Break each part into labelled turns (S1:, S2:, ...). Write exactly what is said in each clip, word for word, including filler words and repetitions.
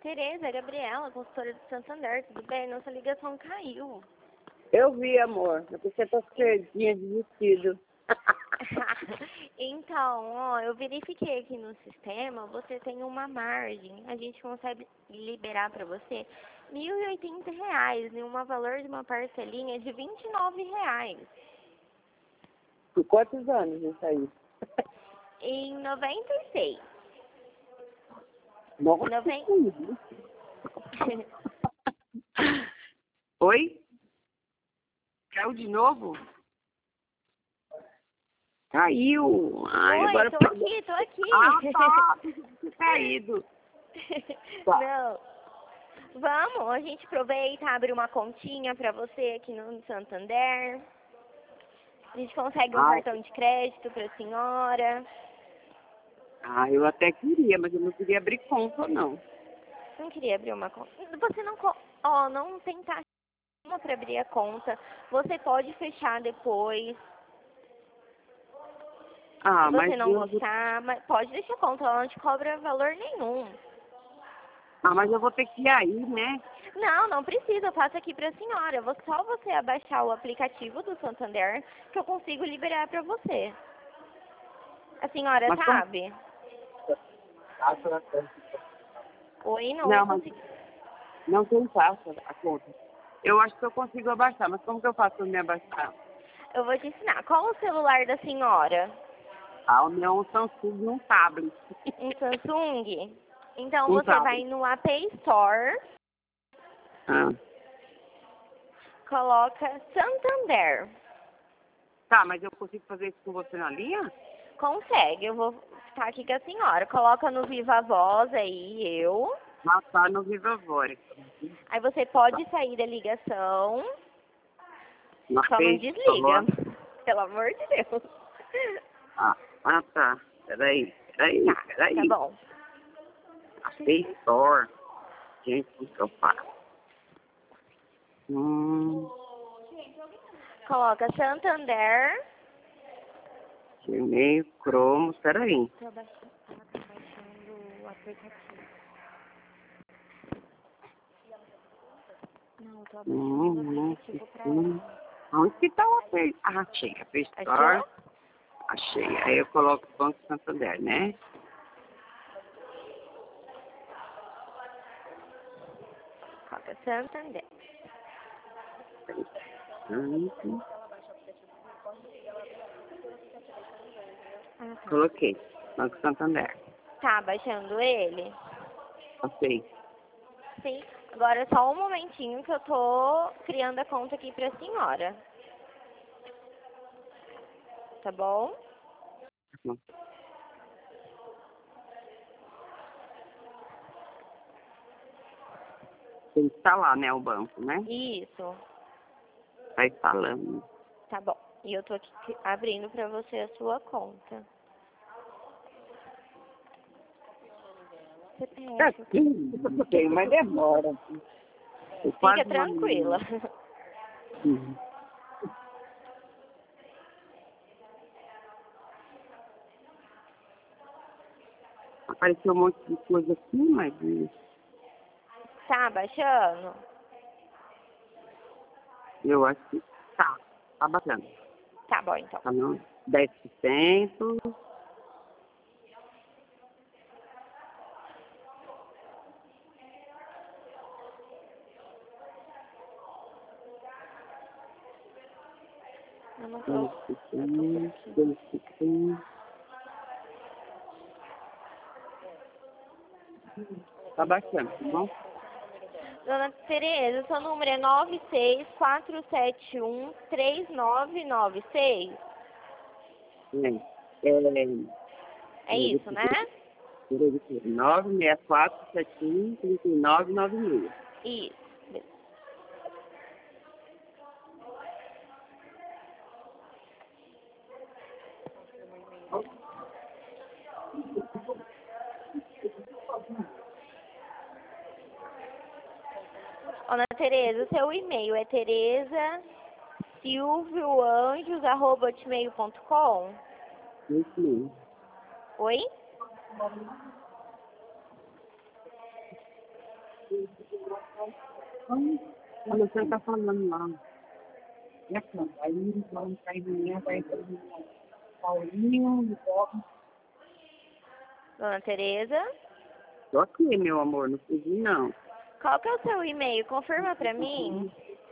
S1: Tereza, é Gabriela, consultora do Santander, tudo bem? Nossa ligação caiu.
S2: Eu vi, amor. É porque eu tô cedinha de vestido.
S1: Então, ó, eu verifiquei aqui no sistema, você tem uma margem. A gente consegue liberar para você mil e oitenta reais e um valor de uma parcelinha de vinte e nove reais.
S2: Por quantos anos isso aí?
S1: Em noventa e seis.
S2: Nossa,
S1: Noven...
S2: Oi? Caiu de novo? Caiu. Ai,
S1: Oi,
S2: agora...
S1: tô aqui, tô aqui.
S2: Ah, tá. Caído. Tá.
S1: Não. Vamos, a gente aproveita, abre uma continha pra você aqui no Santander. A gente consegue um
S2: Ah.
S1: cartão de crédito pra senhora.
S2: Ah, eu até queria, mas eu não queria abrir conta, não.
S1: Não queria abrir uma conta. Você não... Ó, oh, não tem taxa nenhuma pra abrir a conta. Você pode fechar depois.
S2: Ah,
S1: Se você
S2: mas
S1: não
S2: eu...
S1: gostar, mas pode deixar a conta, ela não te cobra valor nenhum.
S2: Ah, mas eu vou ter que ir aí, né?
S1: Não, não precisa, eu faço aqui pra senhora. Eu vou só você abaixar o aplicativo do Santander que eu consigo liberar pra você. A senhora
S2: Mas
S1: sabe?
S2: Como...
S1: Oi, não,
S2: Não, mas
S1: consegui.
S2: não tem taxa a conta. Eu acho que eu consigo abaixar, mas como que eu faço para me abaixar?
S1: Eu vou te ensinar. Qual o celular da senhora?
S2: Ah, o meu é um Samsung, um tablet.
S1: Um Samsung? Então
S2: Um
S1: você vai
S2: tablet.
S1: no App Store,
S2: Ah.
S1: coloca Santander.
S2: Tá, mas eu consigo fazer isso com você na linha?
S1: Consegue, eu vou ficar aqui com a senhora. Coloca no Viva Voz aí, eu.
S2: Ah, tá no Viva Voz.
S1: Aí você pode sair da ligação.
S2: Na
S1: Só não
S2: Play
S1: desliga.
S2: Store.
S1: Pelo amor de Deus.
S2: Ah, ah, tá. Peraí, peraí,
S1: Tá,
S2: peraí.
S1: tá bom.
S2: A Play Store. Gente, o que eu faço? Hum,
S1: Coloca Santander.
S2: Gmail, Chrome, peraí.
S1: Tô baixando, ela tá baixando o aplicativo. Não, eu tô abaixando
S2: Hum,
S1: o
S2: hum,
S1: aplicativo pra
S2: hum.
S1: ela.
S2: Onde que tá o Play? Ah, achei. A Play Store.
S1: Achou?
S2: Achei. Aí eu coloco o Banco Santander, né?
S1: Coloca Santander.
S2: Hum,
S1: Ah, tá.
S2: Coloquei. Banco Santander.
S1: Tá baixando ele?
S2: Ok.
S1: Sim. Agora só um momentinho que eu tô criando a conta aqui pra senhora. Tá bom?
S2: Tem que instalar, né, o banco, né?
S1: Isso.
S2: Tá instalando.
S1: Tá bom. E eu tô aqui abrindo pra você a sua conta. C P
S2: Tá
S1: F.
S2: aqui, tem, mas demora. Eu
S1: Fica
S2: quase
S1: tranquila.
S2: Uhum. Apareceu um monte de coisa aqui, mas
S1: Tá baixando?
S2: eu acho que tá. Tá bacana.
S1: Tá bom, então.
S2: Tá no dez por cento.
S1: Eu não tô...
S2: dez por
S1: Eu tô por
S2: cento,
S1: aqui.
S2: dez por cento. Tá bacana, tá bom?
S1: Dona Tereza, seu número é nove seis quatro sete um três nove nove seis?
S2: É, é,
S1: É isso, né?
S2: nove seis quatro sete um três nove nove seis.
S1: Isso. Dona Tereza, seu e-mail é tereza silvio anjos arroba hotmail ponto com?
S2: Isso mesmo.
S1: Oi?
S2: A Luciana tá falando lá. E aqui, ó, aí vamos sair de manhã, vai ter Paulinho, Bob.
S1: Dona Tereza?
S2: Tô aqui, meu amor, não fugi não.
S1: Qual que é o seu e-mail? Confirma pra mim.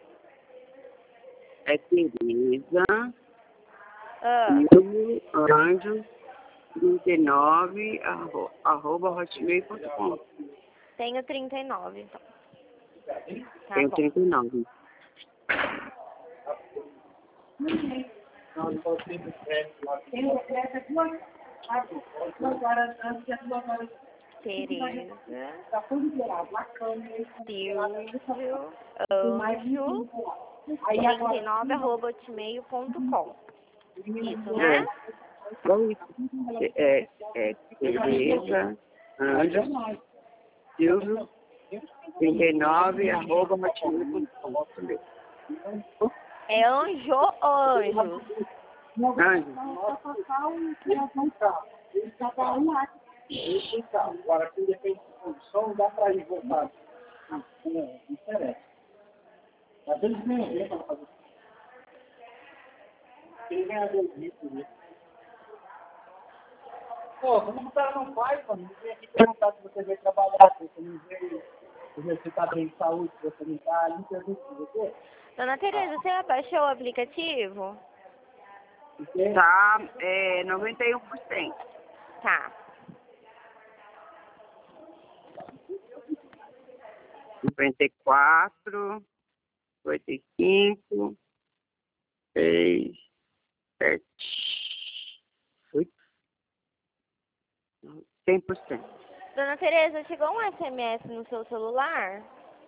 S2: É Tereza,
S1: Ah,
S2: Silvio, Anjo, trinta e nove, arro, arroba hotmail ponto com.
S1: tenho trinta e nove, então. Tá
S2: Tenho
S1: bom.
S2: trinta e nove.
S1: Tereza, Silvio, Anjo, trinta e nove, arroba hotmail ponto com. Isso, né?
S2: É isso. É, é Tereza, Anjo, Silvio, trinta e nove, arroba hotmail ponto com.
S1: É anjo ou anjo?
S2: Anjo.
S3: Agora, quem depende de condição, dá para ir voltar. Não interessa. Às vezes nem é para fazer. Quem ganha dois litros, né? Pô, como o cara não faz, mano, não vem aqui perguntar se você veio trabalhar, se você não veio, se você está bem de saúde, se você não está, não pergunta se você.
S1: Dona Tereza, você abaixou o aplicativo?
S2: Tá, é, noventa e um por cento.
S1: Tá.
S2: cinquenta e quatro, cinquenta e cinco, seis, sete, oito, cem por cento.
S1: Dona Tereza, chegou um S M S no seu celular?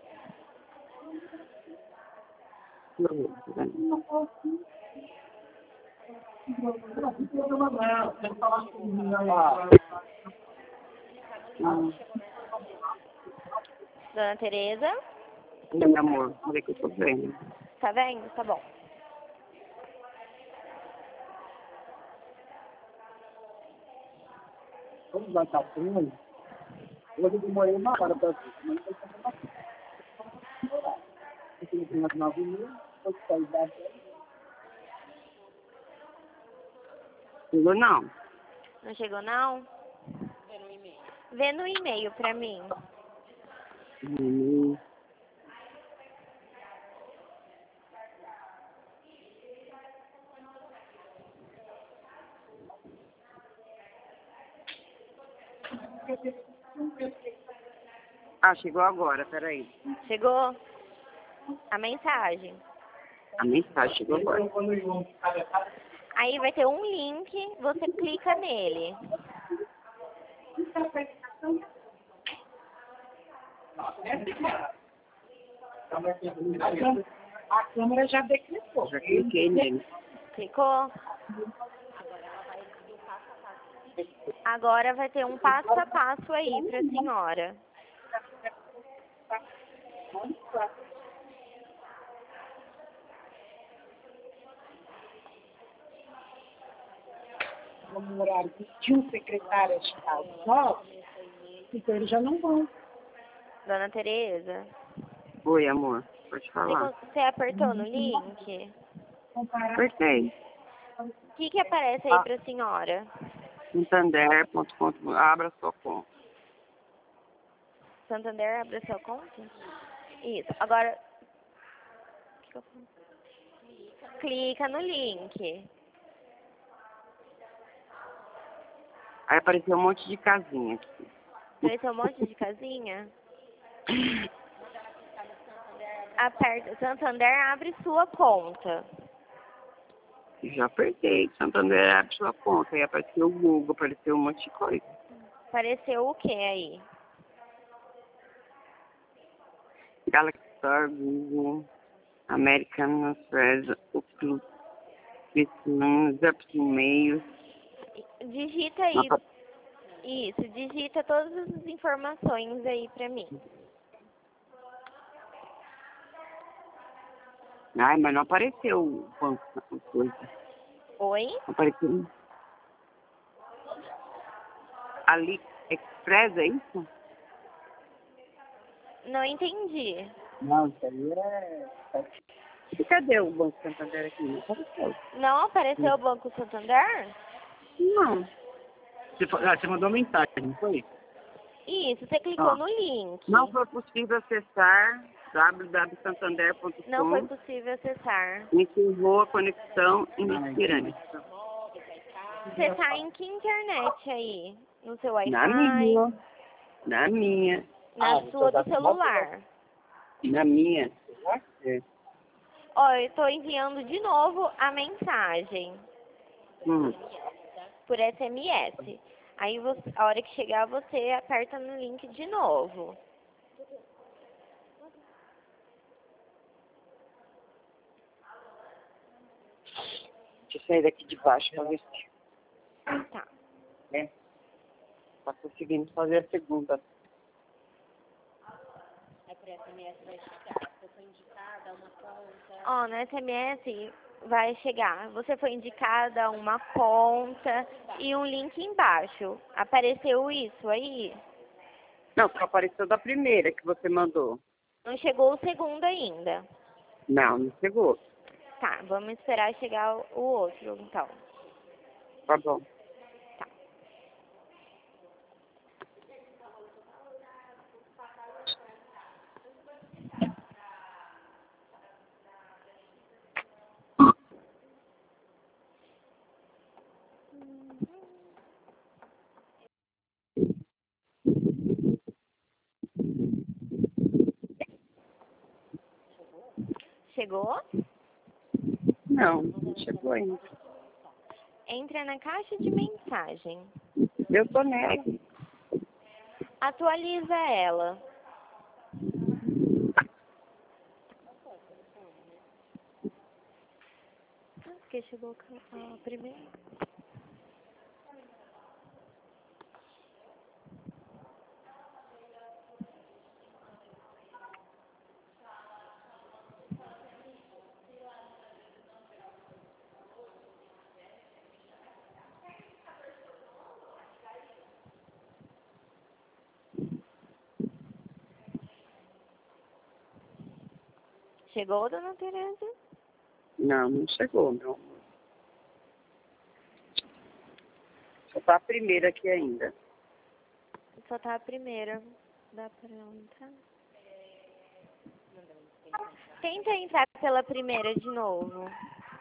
S2: Hum.
S1: Dona Tereza?
S2: Meu amor, falei que eu tô vendo.
S1: Tá vendo? Tá bom.
S3: Vamos dar café. Hoje eu demorei uma hora para ver. Mas eu tenho uma coisa. Eu tenho umas nove mil, eu saí da
S2: Chegou não.
S1: Não chegou, não? Vê no e-mail pra mim.
S2: Hum. Ah, chegou agora, peraí.
S1: Chegou? A mensagem.
S2: A mensagem chegou agora.
S1: Aí vai ter um link, você clica nele.
S3: A câmera já decretou.
S2: Já cliquei nele.
S1: Clicou? Agora vai ter um passo a passo aí pra senhora.
S3: No horário que tinha um secretário às nove, então eles já não vão.
S1: Dona Tereza,
S2: Oi, amor. Pode
S1: você,
S2: falar.
S1: con- você apertou no link?
S2: Apertei.
S1: O que que aparece aí
S2: Ah.
S1: pra senhora?
S2: Santander ponto com. Abra sua conta.
S1: Santander abre a sua conta? Isso. Agora, o que que eu faço? Clica no link.
S2: Aí apareceu um monte de casinha aqui.
S1: Apareceu um monte de casinha? Aperta. Santander abre sua conta.
S2: Já apertei. Santander abre sua conta. Aí apareceu o Google, apareceu um monte de coisa.
S1: Apareceu o que aí?
S2: Galaxy Store, Google, American Express, Outlook, Zap e-mail.
S1: Digita aí. Isso, digita todas as informações aí pra mim.
S2: Ai, mas não apareceu o banco, a coisa.
S1: Oi?
S2: Não apareceu. Ali, Express, é isso?
S1: Não entendi.
S3: Não, isso aí é... E cadê o Banco Santander aqui? Não apareceu.
S1: Não apareceu o Banco Santander?
S3: Não. Você, fa- ah, você mandou mensagem, não foi?
S1: Isso, você clicou
S3: Ó.
S1: no link.
S3: Não foi possível acessar w w w ponto santander ponto
S1: Não foi
S3: com.
S1: possível acessar.
S3: Encerrou a conexão inexpirante.
S1: Você tá em que internet aí? No seu Wi-Fi?
S3: Na minha. Na minha.
S1: Na
S3: Ah,
S1: sua
S3: então
S1: do
S3: tá-
S1: celular?
S3: Na minha. É.
S1: Ó, eu tô enviando de novo a mensagem
S3: Hum.
S1: por S M S. Aí você, a hora que chegar você aperta no link de novo.
S3: Deixa eu sair daqui de baixo pra ver se...
S1: Tá.
S3: É. Tá conseguindo fazer a segunda.
S1: Ó, no S M S vai chegar. Você foi indicada uma conta e um link embaixo. Apareceu isso aí?
S3: Não, só apareceu da primeira que você mandou.
S1: Não chegou o segundo ainda.
S3: Não, não chegou.
S1: Tá, vamos esperar chegar o o outro, então.
S3: Tá bom.
S1: Chegou?
S3: Não, não chegou ainda.
S1: Entra na caixa de mensagem.
S3: Eu tô nela.
S1: Atualiza ela. Ah, porque chegou a primeira. Chegou, dona Tereza?
S3: Não, não chegou, não. Só tá a primeira aqui ainda.
S1: Só tá a primeira. Dá pra entrar? Tenta entrar pela primeira de novo.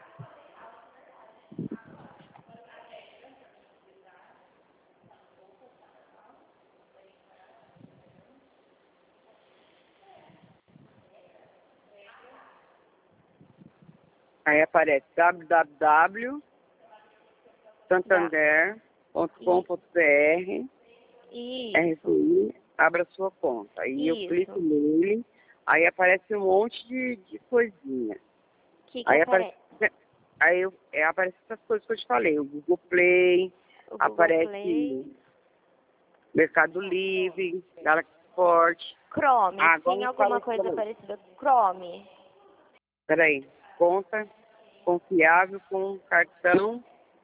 S3: Aí aparece w w w ponto santander ponto com ponto b r.
S1: Isso.
S3: R F I, abra sua conta. Aí eu
S1: Isso.
S3: clico nele, aí aparece um monte de, de coisinha.
S1: Que que
S3: Aí
S1: aparece?
S3: aparece, aí eu, é, aparece essas coisas que eu te falei, o Google Play,
S1: O Google
S3: aparece
S1: Play.
S3: Mercado Livre, Galaxy Sport.
S1: Chrome.
S3: Ah,
S1: Tem
S3: agora
S1: alguma
S3: fala-
S1: coisa
S3: peraí.
S1: parecida com Chrome?
S3: Peraí, conta confiável com cartão.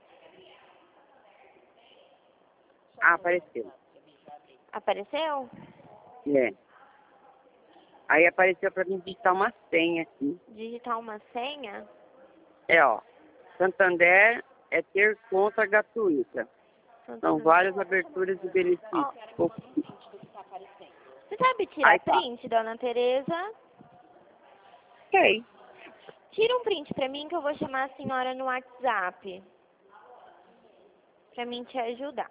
S3: Ah, apareceu.
S1: Apareceu?
S3: É. Aí apareceu para mim digitar uma senha aqui.
S1: Digitar uma senha?
S3: É, ó. Santander é ter conta gratuita. São várias aberturas de benefícios.
S1: Ó, você sabe tirar
S3: Aí tá.
S1: print, dona Tereza?
S3: Ok.
S1: Tira um print pra mim que eu vou chamar a senhora no WhatsApp. Pra mim te ajudar.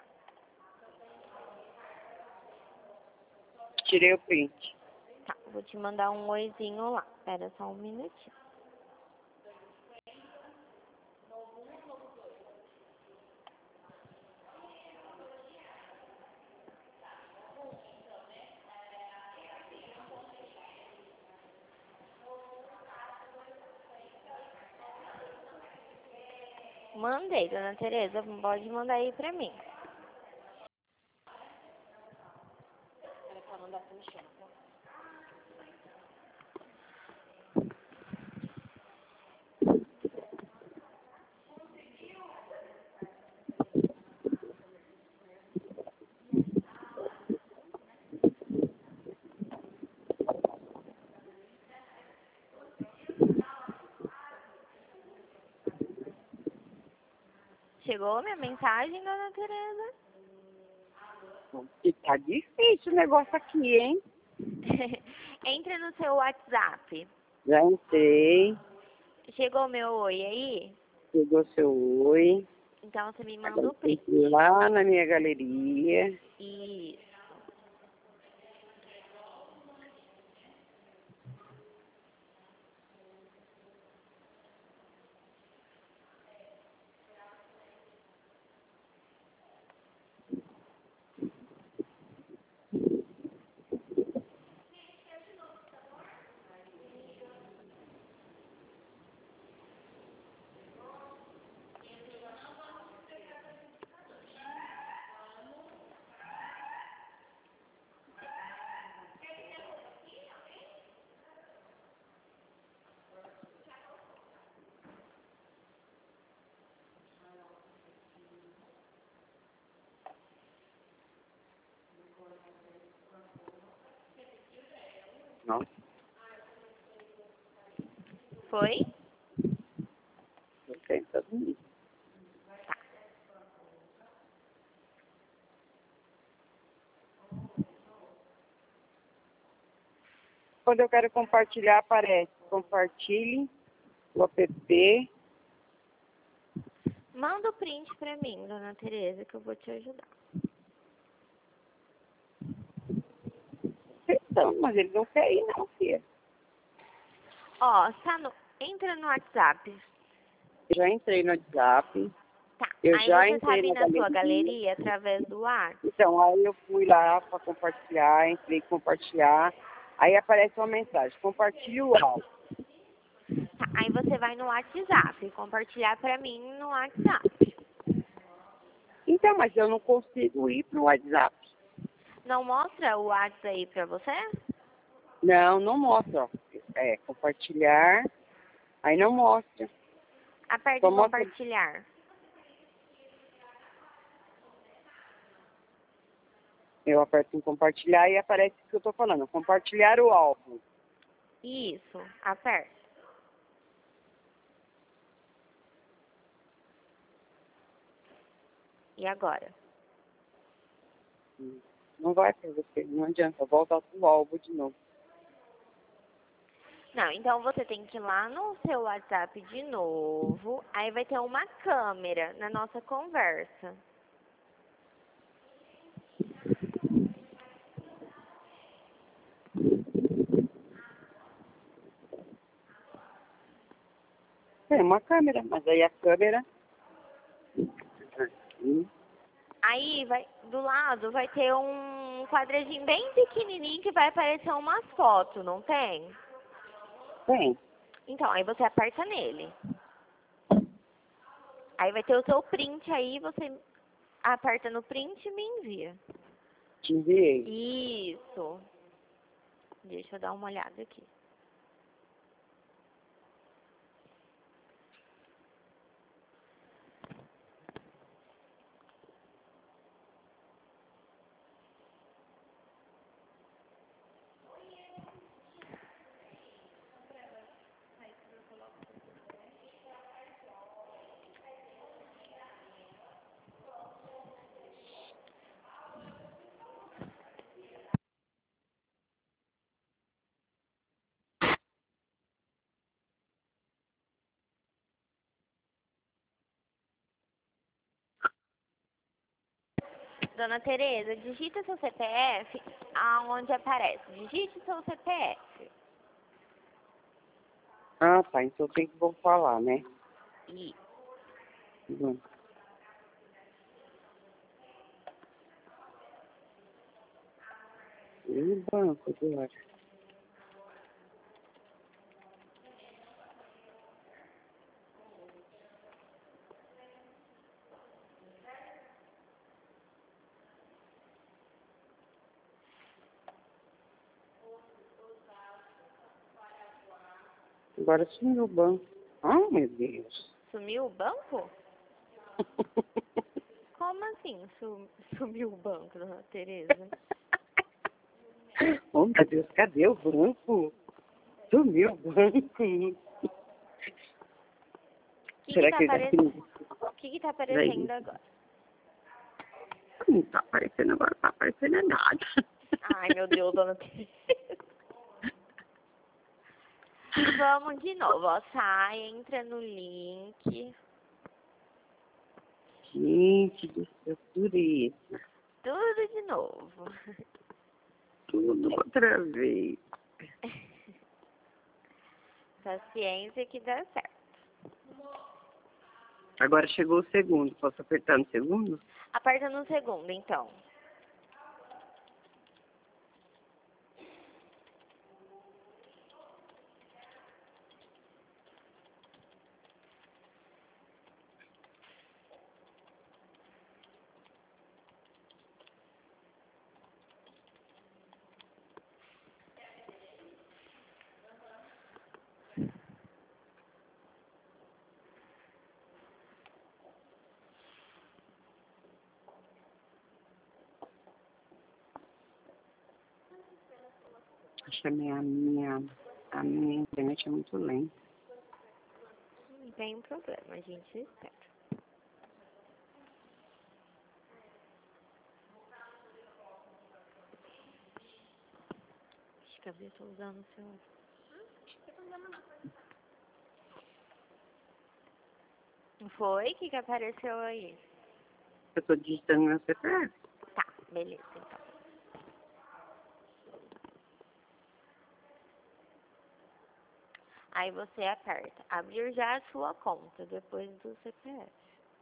S3: Tirei o print.
S1: Tá, vou te mandar um oizinho lá. Espera só um minutinho. Mandei, dona Tereza. Pode mandar aí pra mim. Chegou a minha mensagem, dona Tereza?
S2: E tá difícil o negócio aqui, hein?
S1: Entre no seu WhatsApp.
S2: Já entrei.
S1: Chegou meu oi aí?
S2: Chegou seu oi.
S1: Então você me manda o print.
S2: Entrei lá na minha galeria.
S1: Isso.
S2: Nossa,
S1: Foi?
S2: tô tentando ir. Quando eu quero compartilhar, aparece. Compartilhe o app.
S1: Manda o print pra mim, dona Tereza, que eu vou te ajudar.
S2: Então, mas ele não quer ir, não, filha.
S1: Ó, tá no... entra no WhatsApp.
S2: Eu já entrei no WhatsApp.
S1: Tá.
S2: Eu
S1: Aí
S2: já
S1: você tá
S2: entrei
S1: vindo
S2: na
S1: na sua
S2: galeria.
S1: galeria através do WhatsApp.
S2: Então, aí eu fui lá para compartilhar, entrei em compartilhar. Aí aparece uma mensagem, compartilhe o áudio.
S1: Tá. Aí você vai no WhatsApp, compartilhar pra mim no WhatsApp.
S2: Então, mas eu não consigo ir pro WhatsApp.
S1: Não mostra o WhatsApp aí pra você?
S2: Não, não mostra, ó. É, compartilhar, aí não mostra.
S1: Aperte
S2: Só
S1: em
S2: mostra-
S1: compartilhar.
S2: Eu aperto em compartilhar e aparece o que eu tô falando, compartilhar o álbum.
S1: Isso, aperta. E agora?
S2: Não vai pra você, não adianta, volta pro álbum de novo.
S1: Não, então você tem que ir lá no seu WhatsApp de novo. Aí vai ter uma câmera na nossa conversa.
S2: Tem uma câmera, mas aí a câmera... Hum,
S1: Aí vai, do lado vai ter um quadradinho bem pequenininho que vai aparecer umas fotos, não tem?
S2: Tem.
S1: Então, aí você aperta nele. Aí vai ter o seu print aí, você aperta no print e me envia.
S2: Te enviei.
S1: Isso. Deixa eu dar uma olhada aqui. Dona Tereza, digita seu C P F aonde aparece. Digite seu C P F.
S2: Ah, tá, então tem que vou falar, né?
S1: E
S2: Hum. E o banco, Eduardo? Agora sumiu o banco. Ah, meu Deus.
S1: sumiu o banco? Como assim sum, sumiu o banco, Dona Tereza?
S2: Oh, meu Deus, cadê o banco? Sumiu o banco.
S1: Que
S2: Será
S1: que tá
S2: que ele tá
S1: aparecendo?
S2: aqui?
S1: O que que tá
S2: Daí.
S1: aparecendo agora?
S2: Não tá aparecendo agora, tá aparecendo nada.
S1: Ai, meu Deus, dona Tereza. Vamos de novo, ó. Sai, entra no link.
S2: Gente do céu, pureza.
S1: Tudo de novo.
S2: Tudo outra vez.
S1: Paciência que dá certo.
S2: Agora chegou o segundo. Posso apertar no segundo?
S1: Aperta no segundo, então.
S2: Acho que a minha, minha, a minha internet é muito lenta.
S1: Não tem problema, a gente espera. Acho que eu tô usando o seu... Não foi? O que que apareceu aí?
S2: Eu tô digitando meu C P F.
S1: Tá, beleza, então. Aí você aperta, abrir já a sua conta, depois do C P F.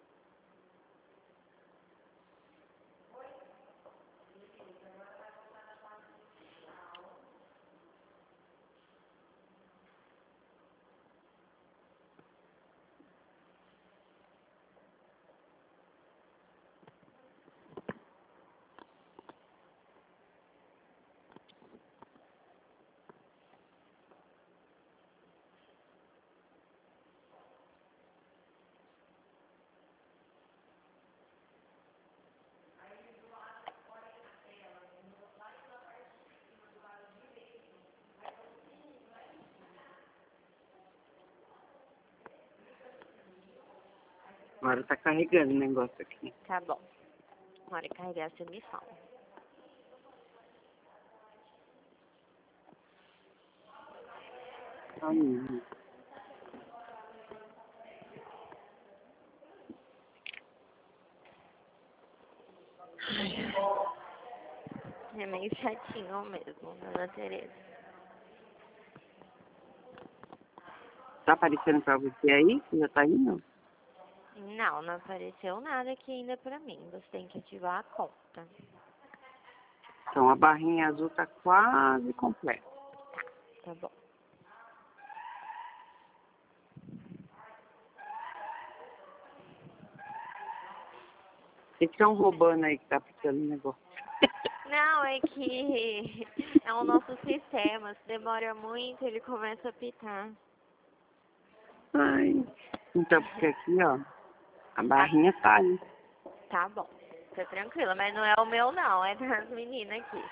S2: Agora tá carregando o negócio aqui.
S1: Tá bom. Na hora de carregar, você me fala.
S2: Ai,
S1: É meio chatinho mesmo, dona Tereza.
S2: tá aparecendo pra você aí? Você já tá indo?
S1: Não, não apareceu nada aqui ainda pra mim. Você tem que ativar a conta.
S2: Então a barrinha azul tá quase completa.
S1: Tá bom.
S2: Vocês estão roubando aí que tá aplicando o negócio.
S1: Não, é que é o nosso sistema. Se demora muito, ele começa a pitar.
S2: Ai. Então, porque aqui, ó, a barrinha tá aí.
S1: Tá bom. Fica tranquila, mas não é o meu não, é das meninas aqui.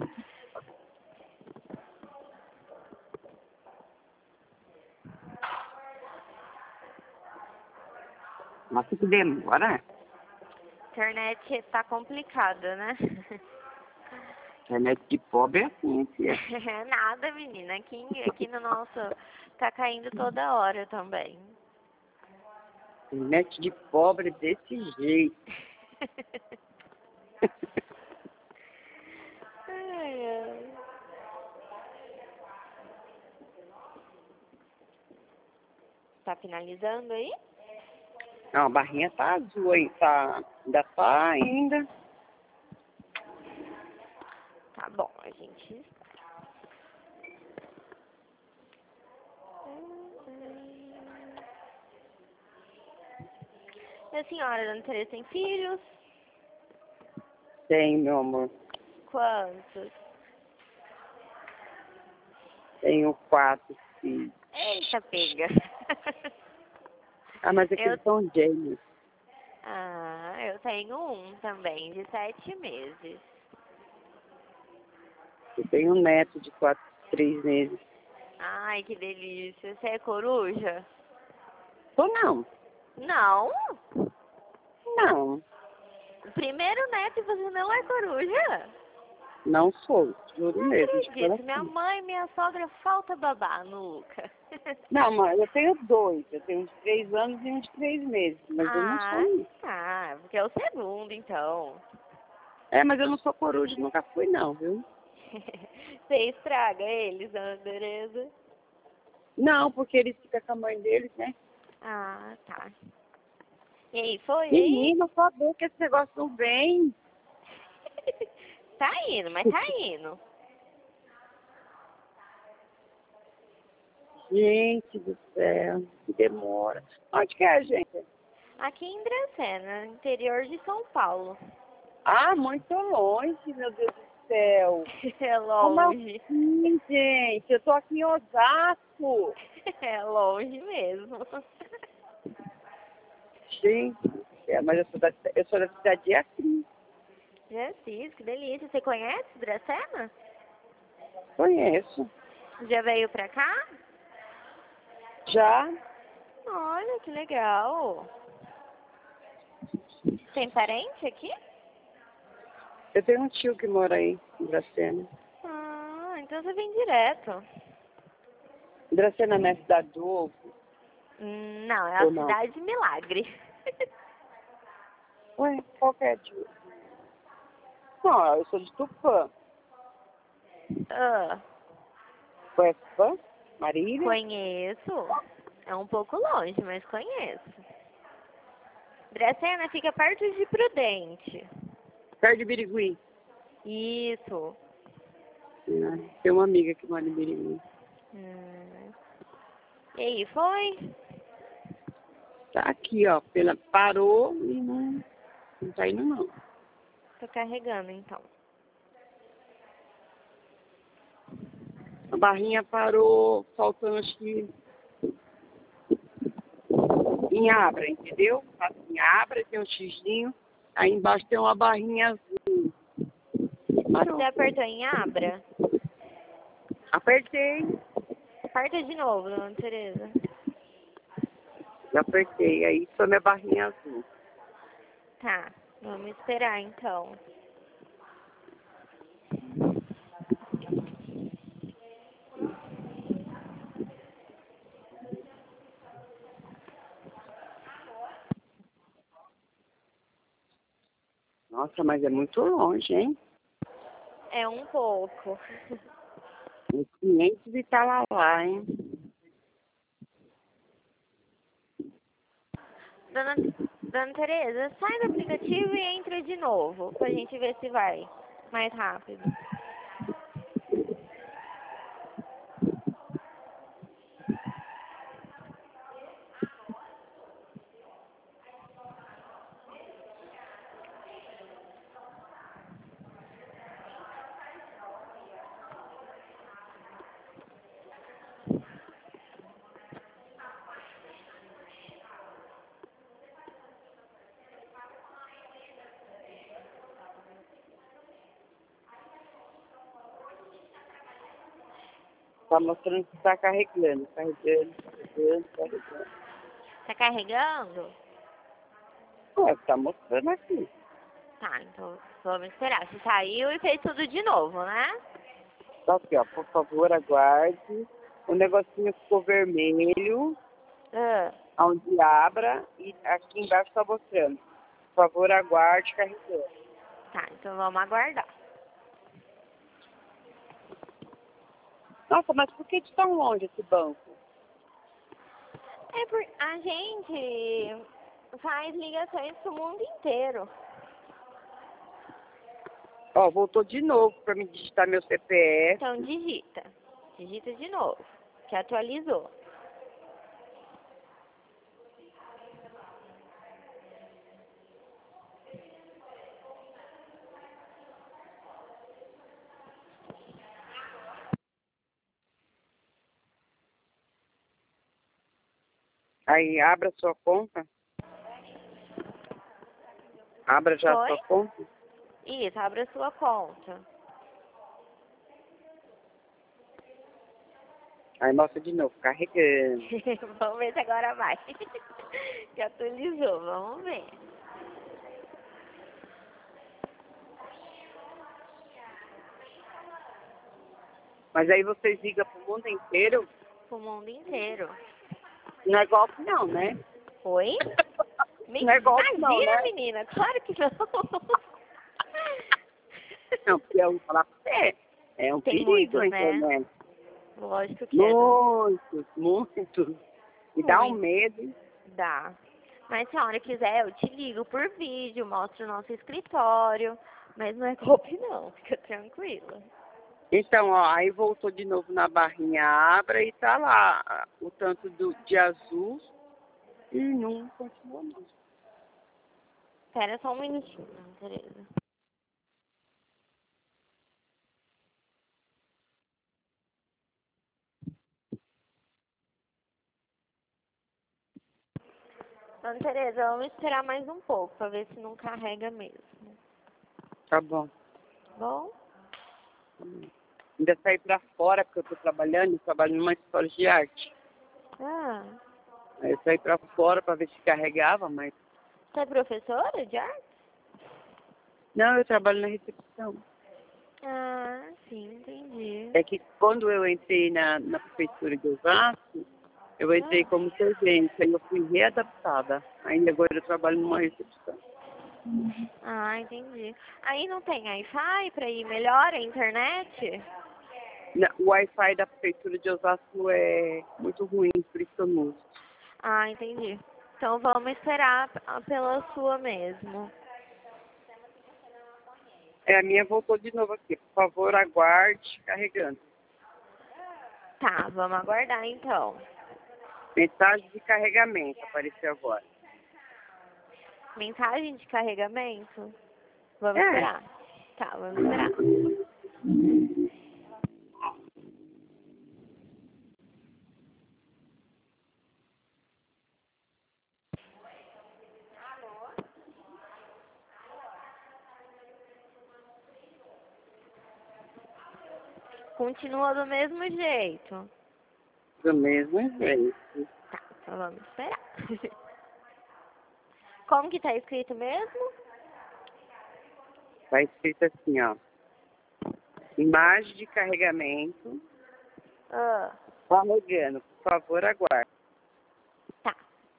S2: Nossa, que demora.
S1: Internet tá complicada, né?
S2: Internet de pobre é assim, filha.
S1: É nada, menina. Aqui, aqui no nosso tá caindo toda hora também.
S2: Internet de pobre desse jeito.
S1: Ai, ai. Tá finalizando aí?
S2: Não, a barrinha tá azul aí, tá, ainda tá ainda.
S1: Tá bom, a gente... E a senhora, dona Teresa, tem filhos?
S2: Tem, meu amor.
S1: Quantos?
S2: Tenho quatro filhos.
S1: Eita, pega.
S2: Ah, mas aqui
S1: Eu...
S2: são gêmeos.
S1: Ah, eu tenho um também, de sete meses.
S2: Eu tenho um neto de quatro, três meses.
S1: Ai, que delícia. Você é coruja?
S2: Ou não?
S1: Não.
S2: não.
S1: Primeiro neto e você não é coruja?
S2: Não sou, juro
S1: Não
S2: mesmo.
S1: acredito. Minha mãe e minha sogra falta babá no Luca.
S2: Não, mas eu tenho dois. Eu tenho uns três anos e uns três meses. Mas eu não
S1: Ah,
S2: sou.
S1: tá. Porque é o segundo, então.
S2: É, mas eu não sou coruja, nunca fui não, viu?
S1: Você estraga eles, dona Tereza?
S2: Não, porque eles ficam com a mãe deles, né?
S1: Ah, tá. E aí, foi aí?
S2: Menina, só ver que esse negócio não vem.
S1: Tá indo, mas tá indo.
S2: Gente do céu, que demora. Onde que é, gente?
S1: Aqui em Dracena, interior de São Paulo.
S2: Ah, muito longe, meu Deus do céu.
S1: É
S2: Como
S1: longe.
S2: assim, gente? Eu tô aqui em Osasco.
S1: É longe mesmo.
S2: Gente do céu, mas eu sou da, eu sou da cidade de Acre.
S1: Jesus, que delícia. Você conhece Dracena?
S2: Conheço.
S1: Já veio pra cá?
S2: Já?
S1: Olha, que legal. Tem parente aqui?
S2: Eu tenho um tio que mora aí, em Dracena.
S1: Ah, então você vem direto.
S2: Dracena não é cidade do ovo?
S1: Hum, Não, é a
S2: Ou não?
S1: cidade de Milagre.
S2: Ué, qual que é de... Não, eu sou de Tupã.
S1: Ah,
S2: Conhece Tupã? Marília?
S1: conheço. É um pouco longe, mas conheço. Dracena fica perto de Prudente.
S2: Perto de Birigui.
S1: Isso.
S2: É, tem uma amiga que mora em Birigui.
S1: Hum. E aí, foi?
S2: Tá aqui, ó. Pela... Parou e não, não tá indo, não.
S1: Tô carregando, então.
S2: A barrinha parou, faltando acho que em Abra, entendeu? Passa em Abra, tem um xizinho. Aí embaixo tem uma barrinha azul. Parou.
S1: Você apertou em Abra?
S2: Apertei.
S1: Aperta de novo, dona Tereza.
S2: Já apertei. Aí foi minha barrinha azul.
S1: Tá, vamos esperar, então.
S2: Nossa, mas é muito longe, hein?
S1: É um pouco.
S2: Uns quinhentos e tá lá, lá, hein?
S1: Dona, Dona Tereza, sai do aplicativo e entra de novo, pra gente ver se vai mais rápido.
S2: Tá mostrando que tá carregando, carregando, carregando, carregando.
S1: Tá carregando?
S2: Ué, tá mostrando aqui.
S1: Tá, então vamos esperar. Você saiu e fez tudo de novo, né?
S2: Tá aqui, ó. Por favor, aguarde. O negocinho ficou vermelho,
S1: Ah,
S2: onde abra, e aqui embaixo tá mostrando. Por favor, aguarde, carregando.
S1: tá, então vamos aguardar.
S2: Nossa, mas por que de tão longe esse banco?
S1: É por a gente faz ligações pro mundo inteiro.
S2: Ó, voltou de novo pra me digitar meu C P F.
S1: Então digita. Digita de novo, que atualizou.
S2: Aí, abra sua conta. Abra já a
S1: Foi?
S2: sua conta.
S1: Isso, abre a sua conta.
S2: Aí mostra de novo, carregando.
S1: Vamos ver se agora vai. Que atualizou, vamos ver.
S2: Mas aí vocês ligam pro mundo inteiro?
S1: Pro mundo inteiro.
S2: Não é golpe não, né?
S1: Oi?
S2: Não é golpe não,
S1: Imagina,
S2: né?
S1: menina, claro que não.
S2: Não, porque eu vou falar pra você. É um
S1: Tem
S2: perigo
S1: muitos,
S2: a
S1: né?
S2: internet.
S1: Lógico que é. Né?
S2: Muitos, muitos. E dá um
S1: Muito.
S2: medo.
S1: Dá. Mas se a hora quiser, eu te ligo por vídeo, mostro o nosso escritório. Mas não é golpe não, fica tranquila.
S2: Então, ó, aí voltou de novo na barrinha Abra e tá lá o tanto do, de azul e não continua não.
S1: Espera só um minutinho, Tereza. Dona Tereza, vamos esperar mais um pouco pra ver se não carrega mesmo.
S2: Tá bom.
S1: Bom?
S2: Ainda saí pra fora porque eu tô trabalhando, eu trabalho numa escola de arte.
S1: Ah,
S2: Aí eu saí pra fora pra ver se carregava, mas...
S1: você é professora de arte?
S2: Não, eu trabalho na recepção.
S1: Ah, sim, entendi.
S2: É que quando eu entrei na, na prefeitura de Osasco, eu entrei
S1: Ah.
S2: como servente, aí eu fui readaptada. Aí agora eu trabalho numa recepção.
S1: Ah, entendi. Aí não tem Wi-Fi pra ir melhor a internet?
S2: Na- O Wi-Fi da prefeitura de Osasco é muito ruim, por isso que eu não uso.
S1: Ah, entendi. Então vamos esperar p- pela sua mesmo.
S2: É, a minha voltou de novo aqui. Por favor, aguarde carregando.
S1: Tá, vamos aguardar então.
S2: Mensagem de carregamento apareceu agora.
S1: Mensagem de carregamento? Vamos
S2: É.
S1: esperar. Tá, vamos esperar. Continua do mesmo jeito.
S2: Do mesmo jeito.
S1: Tá, então vamos esperar. Como que tá escrito mesmo?
S2: Tá escrito assim, ó. Imagem de carregamento.
S1: Ah,
S2: Carregando. Por favor, aguarde.
S1: tá.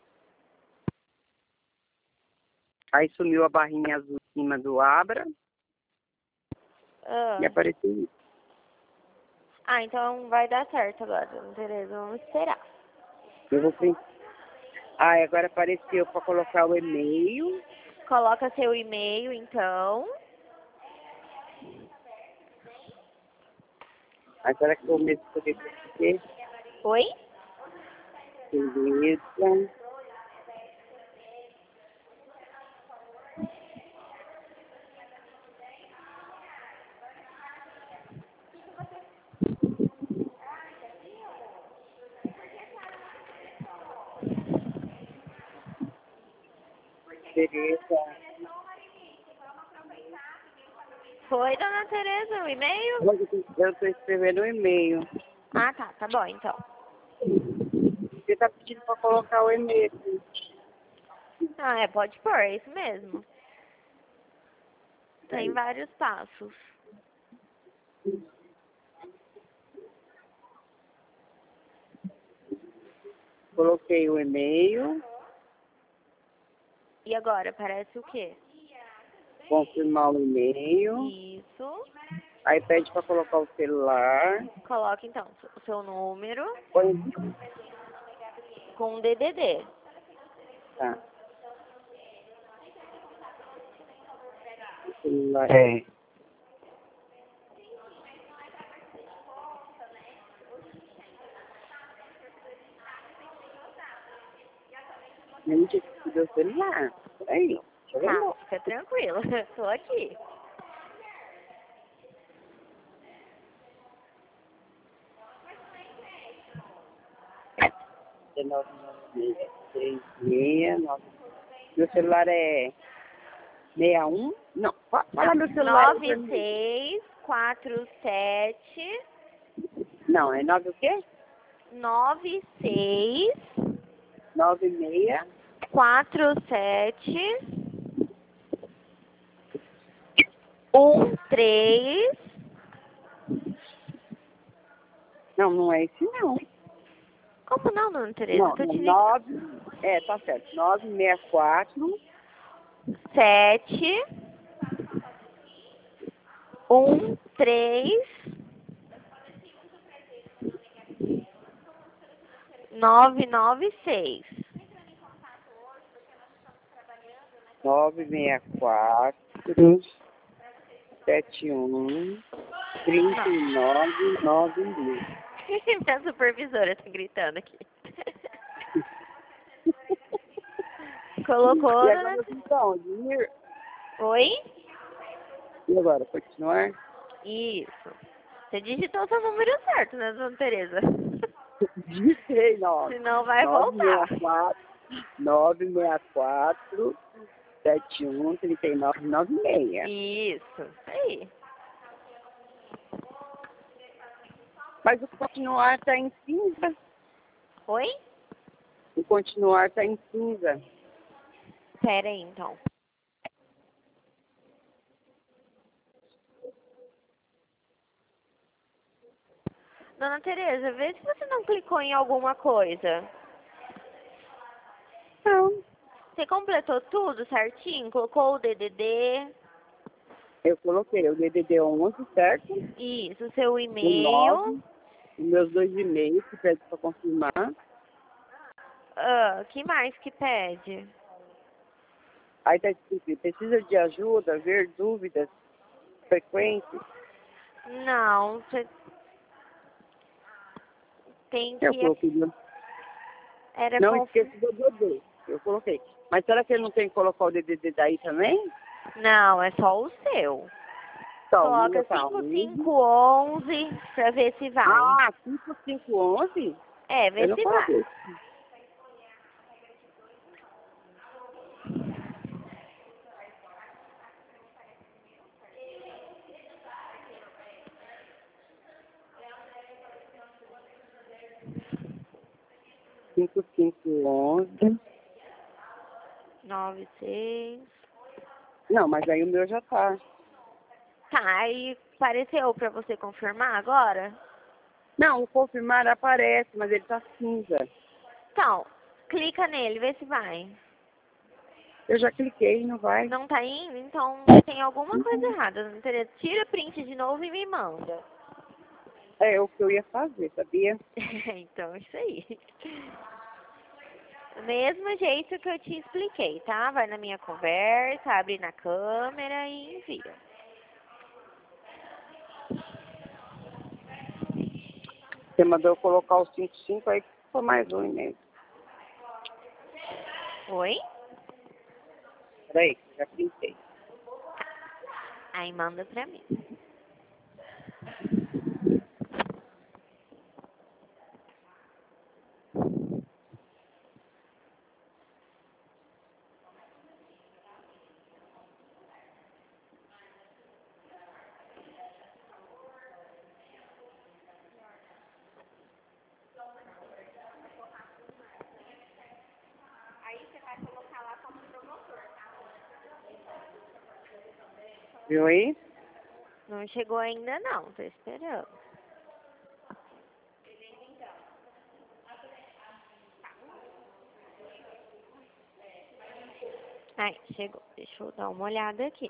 S2: Aí sumiu a barrinha azul em cima do Abra
S1: Ah.
S2: e apareceu isso.
S1: Ah, então vai dar certo agora, dona Tereza. Vamos esperar.
S2: Eu vou print... Ah, e agora apareceu para colocar o e-mail.
S1: Coloca seu e-mail, então.
S2: Agora que eu mesmo poder fazer.
S1: Oi?
S2: Beleza. Beleza.
S1: Foi, dona Tereza, o e-mail?
S2: Eu estou escrevendo o e-mail.
S1: Ah, tá. Tá bom, então.
S2: Você está pedindo para colocar o e-mail.
S1: Ah, é, pode pôr, é isso mesmo. Tem vários passos.
S2: Coloquei o e-mail.
S1: E agora, aparece o quê?
S2: Confirmar o e-mail.
S1: Isso.
S2: Aí pede para colocar o celular.
S1: Coloca, então, o seu número
S2: Põe.
S1: com o D D D.
S2: Tá. O celular. É. Gente, deu celular. Peraí. Deixa eu ver.
S1: Tá, fica tranquila. Tô aqui.
S2: dezenove, três seis nove. Meu celular é sessenta e um? Não, fa- fala meu celular.
S1: nove seis quatro sete
S2: Não, é nove o quê?
S1: nove seis
S2: nove seis
S1: quatro sete um três
S2: Não, não é esse não.
S1: Como não, dona Tereza?
S2: Não,
S1: Eu tô te ligando.
S2: nove, é, tá certo. nove seis quatro,
S1: Sete. Um, três. Nove, nove, seis.
S2: nove seis quatro, sete um, trinta e nove, nove mil.
S1: Minha supervisora tá gritando aqui. Colocou,
S2: E
S1: dona...
S2: agora então, ir.
S1: Oi?
S2: E agora, continuar?
S1: Isso. Você digitou seu número certo, né, dona Tereza?
S2: Digitei, nove.
S1: Senão vai voltar.
S2: nove seis quatro, sete um, trinta e nove, nove seis.
S1: Isso. Aí.
S2: Mas o continuar tá em cinza.
S1: Oi?
S2: O continuar tá em cinza.
S1: Pera aí, então. Dona Tereza, vê se você não clicou em alguma coisa.
S2: Não.
S1: Você completou tudo certinho? Colocou o D D D?
S2: Eu coloquei o D D D onze, certo?
S1: Isso, seu
S2: O
S1: e-mail.
S2: nove, os meus dois e-mails que pede para confirmar.
S1: Ah, que mais que pede?
S2: Aí tá escrito, precisa de ajuda, ver dúvidas frequentes.
S1: Não, você tem
S2: Eu
S1: que...
S2: coloquei.
S1: Era
S2: Não
S1: conf...
S2: esqueça do D D D. Eu coloquei. Mas será que ele não tem que colocar o D D D daí também?
S1: Não, é só o seu.
S2: Então,
S1: Coloca
S2: tá,
S1: cinco
S2: um.
S1: cinco onze pra ver se vai.
S2: Ah, cinco cinco onze?
S1: É, vê
S2: Eu não
S1: se vai.
S2: coloquei. cinco cinco onze.
S1: Nove, seis.
S2: Não, mas aí o meu já tá.
S1: Tá, aí apareceu pra você confirmar agora?
S2: Não, o confirmar aparece, mas ele tá cinza.
S1: Então, clica nele, vê se vai.
S2: Eu já cliquei, não vai.
S1: Não tá indo? Então tem alguma coisa errada, não teria? Tira print de novo e me manda.
S2: É o que eu ia fazer, sabia?
S1: Então, isso aí. Do mesmo jeito que eu te expliquei, tá? Vai na minha conversa, abre na câmera e envia.
S2: Você mandou eu colocar o cinco cinco, aí ficou mais um e-mail.
S1: Oi?
S2: Peraí, já cliquei.
S1: Aí manda pra mim.
S2: Viu aí?
S1: Não chegou ainda não, tô esperando. Aí, chegou. Deixa eu dar uma olhada aqui.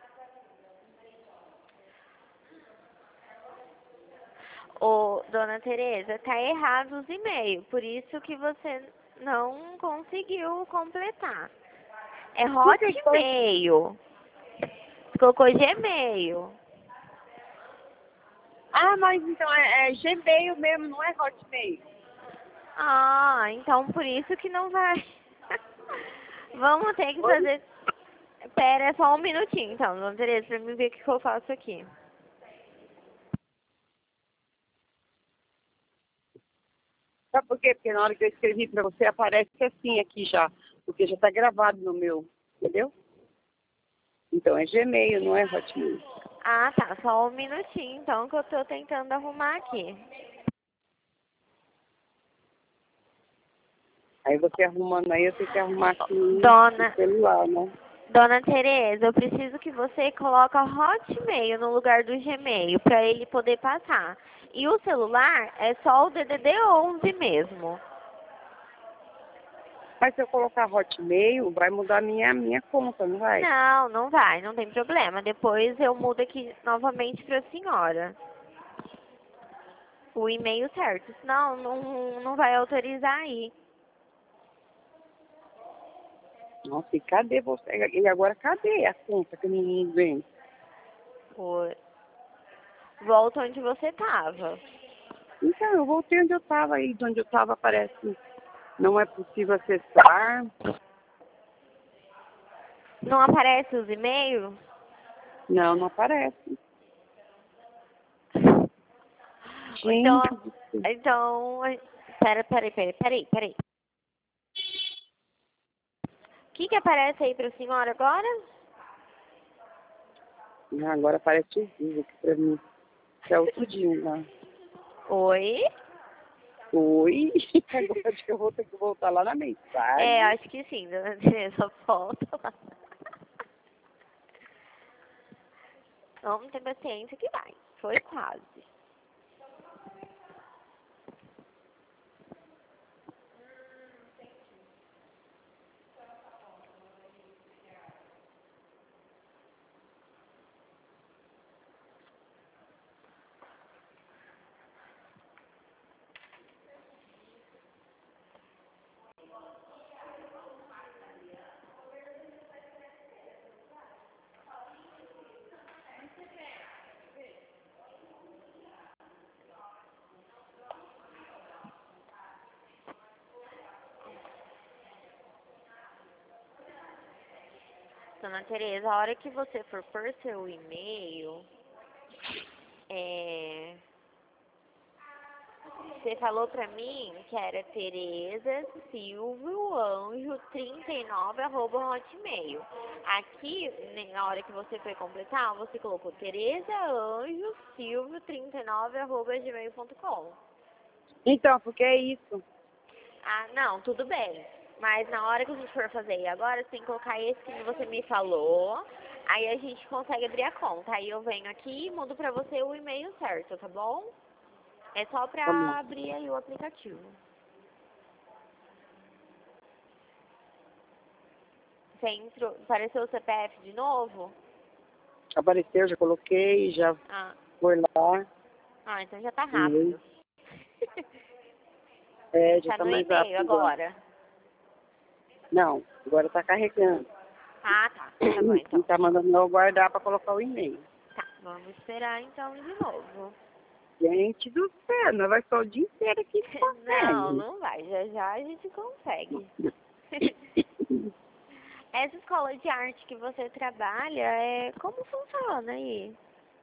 S1: Ô, dona Tereza, tá errado os e-mails, por isso que você não conseguiu completar. É Hotmail. Você colocou Gmail.
S2: Ah, mas então é, é Gmail mesmo, não é Hotmail.
S1: Ah, então por isso que não vai. Vamos ter que
S2: Oi?
S1: fazer... Pera só um minutinho, então, dona Tereza, pra mim ver o que que eu faço aqui.
S2: Sabe por quê? Porque na hora que eu escrevi pra você, aparece assim aqui já. Porque já tá gravado no meu, entendeu? Então é Gmail, não é Hotmail.
S1: Ah, tá, só um minutinho, então, que eu tô tentando arrumar aqui.
S2: Aí você arrumando aí, eu tenho que arrumar aqui no
S1: Dona,
S2: celular, né?
S1: Dona Tereza, eu preciso que você coloque Hotmail no lugar do Gmail, pra ele poder passar. E o celular é só o D D D onze mesmo.
S2: Mas se eu colocar Hotmail, vai mudar minha, minha conta, não vai?
S1: Não, não vai, não tem problema. Depois eu mudo aqui novamente para a senhora. O e-mail certo, senão não, não vai autorizar aí.
S2: Nossa, e cadê você? E agora cadê a conta que ninguém vem?
S1: Por... Volta onde você estava.
S2: Então, eu voltei onde eu estava aí, de onde eu estava aparece não é possível acessar.
S1: Não aparece os e-mails?
S2: Não, não aparece.
S1: Então,
S2: Gente,
S1: então, pera, peraí, peraí, peraí, peraí. O que que aparece aí pra senhora agora?
S2: agora aparece o vivo aqui pra mim. Que é o tudinho lá.
S1: Oi?
S2: Oi? Agora acho que eu vou ter que voltar lá na mensagem.
S1: É, acho que sim, dona Tereza, volta lá. Vamos ter paciência que vai. Foi quase. Dona Tereza, a hora que você for pôr seu e-mail, é... você falou pra mim que era Tereza Silvio Anjo trinta e nove arroba hotmail. Aqui, na hora que você foi completar, você colocou Tereza Anjo Silvio trinta e nove arroba gmail ponto com.
S2: Então, porque é isso.
S1: Ah, não, tudo bem. Mas na hora que a gente for fazer agora, você tem que colocar esse que você me falou. Aí a gente consegue abrir a conta. Aí eu venho aqui e mudo pra você o e-mail certo, tá bom? É só pra
S2: Tá bom.
S1: abrir aí o aplicativo. Você entrou, apareceu o C P F de novo?
S2: Apareceu, já coloquei, já
S1: Ah,
S2: foi lá.
S1: ah então já tá rápido.
S2: É, já
S1: Tá
S2: tá
S1: no
S2: mais
S1: e-mail
S2: rápido.
S1: agora.
S2: Não, agora tá carregando.
S1: Ah, tá. Tá bom
S2: E
S1: então.
S2: tá mandando eu guardar pra colocar o e-mail.
S1: Tá, vamos esperar então de novo.
S2: Gente do céu, nós vai ficar o dia inteiro aqui
S1: Não,
S2: consegue.
S1: não vai. Já já a gente consegue. Essa escola de arte que você trabalha, é como funciona aí?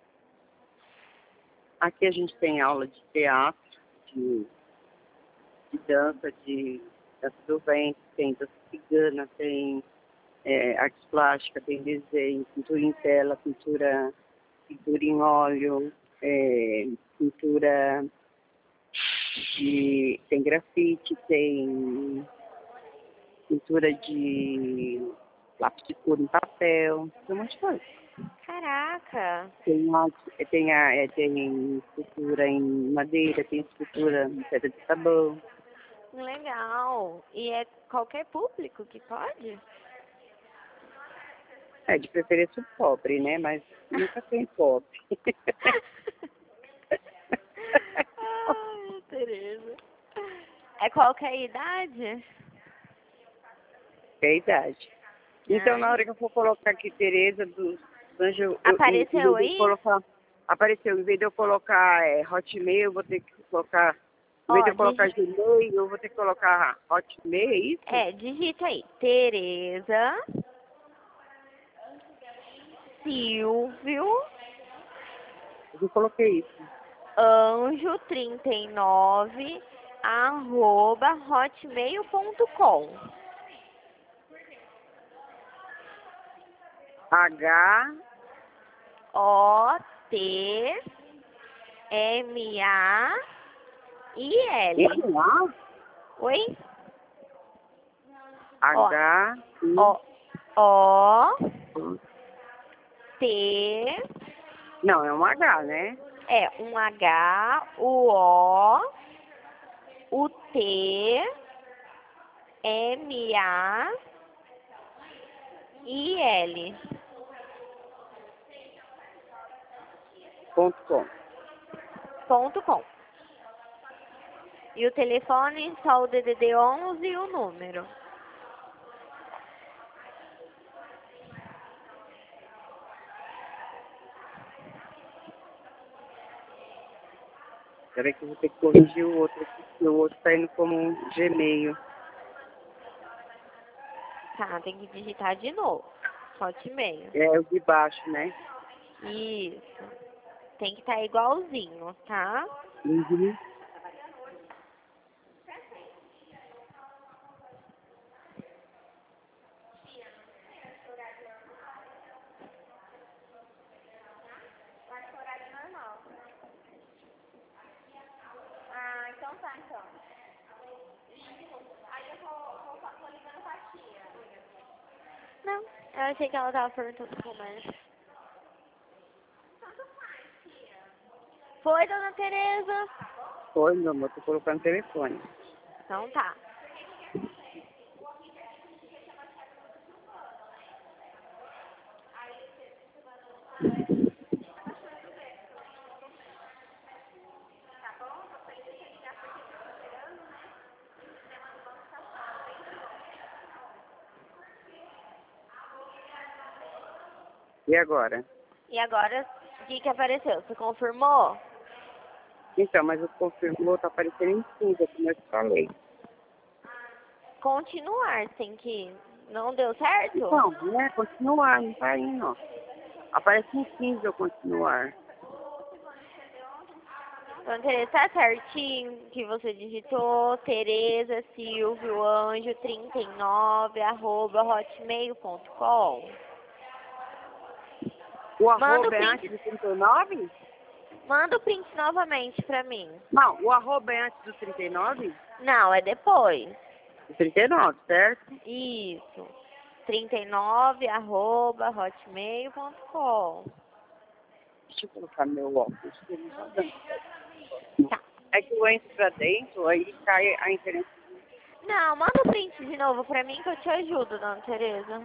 S2: Aqui a gente tem aula de teatro, de, de dança, de dança do ventre, tem dança cigana, tem é, arte plástica, tem desenho, pintura em tela, pintura, pintura em óleo, é, pintura de. Tem grafite, tem pintura de lápis de cor em papel, tem um monte de coisa.
S1: Caraca,
S2: Tem, arte- tem, a, é, tem escultura em madeira, tem escultura em pedra de sabão.
S1: legal. E é qualquer público que pode?
S2: É, de preferência o pobre, né? Mas nunca tem pobre.
S1: Ai, Tereza. É qualquer idade?
S2: É a idade. Então,
S1: Ai.
S2: na hora que eu for colocar aqui Tereza dos Anjos, eu,
S1: Apareceu
S2: em vez de eu
S1: aí?
S2: colocar, apareceu, em vez de eu colocar é, Hotmail, eu vou ter que colocar, em vez de
S1: Ó,
S2: eu colocar
S1: digi...
S2: Gmail, eu vou ter que colocar Hotmail, é isso?
S1: é, digita aí. Tereza Silvio
S2: Eu já coloquei isso.
S1: Anjo trinta e nove arroba hotmail ponto com.
S2: H,
S1: O T M A I L.
S2: M, A,
S1: Oi?
S2: H, I,
S1: O O T
S2: não, é um H, né?
S1: É um H, o O, o T, M, A e L.
S2: Ponto com.
S1: Ponto com. E o telefone, só o D D D onze e o número.
S2: Peraí que eu vou ter que corrigir o outro aqui, porque o outro tá indo como um Gmail.
S1: Tá, tem que digitar de novo. Hotmail.
S2: É o de baixo, né?
S1: Isso. Tem que estar igualzinho, tá?
S2: Uhum.
S1: Ah, então tá, então. Aí eu vou, vou, vou ligando pra tia. Não, eu achei que ela tava perguntando do comércio. Foi, dona Tereza?
S2: Foi, meu amor, tô colocando o telefone.
S1: Então tá.
S2: E agora?
S1: E agora, o que que apareceu? Você confirmou?
S2: Então, mas o confirmou, tá aparecendo em cinza, como eu te falei.
S1: Continuar, tem que... Não deu certo?
S2: Então, né, continuar, não tá indo, ó. Aparece em cinza o continuar.
S1: Dona Tereza, tá certinho que você digitou Tereza Silvio Anjo trinta e nove arroba hotmail ponto com.
S2: O
S1: Manda o
S2: arroba é
S1: print.
S2: antes do trinta e nove?
S1: Manda o print novamente pra mim.
S2: Não, o arroba é antes do trinta e nove?
S1: Não, é depois.
S2: Do trinta e nove, certo?
S1: Isso. trinta e nove arroba hotmail ponto com.
S2: Deixa eu colocar meu óculos. que ele não tá dando.
S1: Tá.
S2: É que eu entro pra dentro, aí cai a internet.
S1: Não, manda o print de novo pra mim que eu te ajudo, dona Tereza.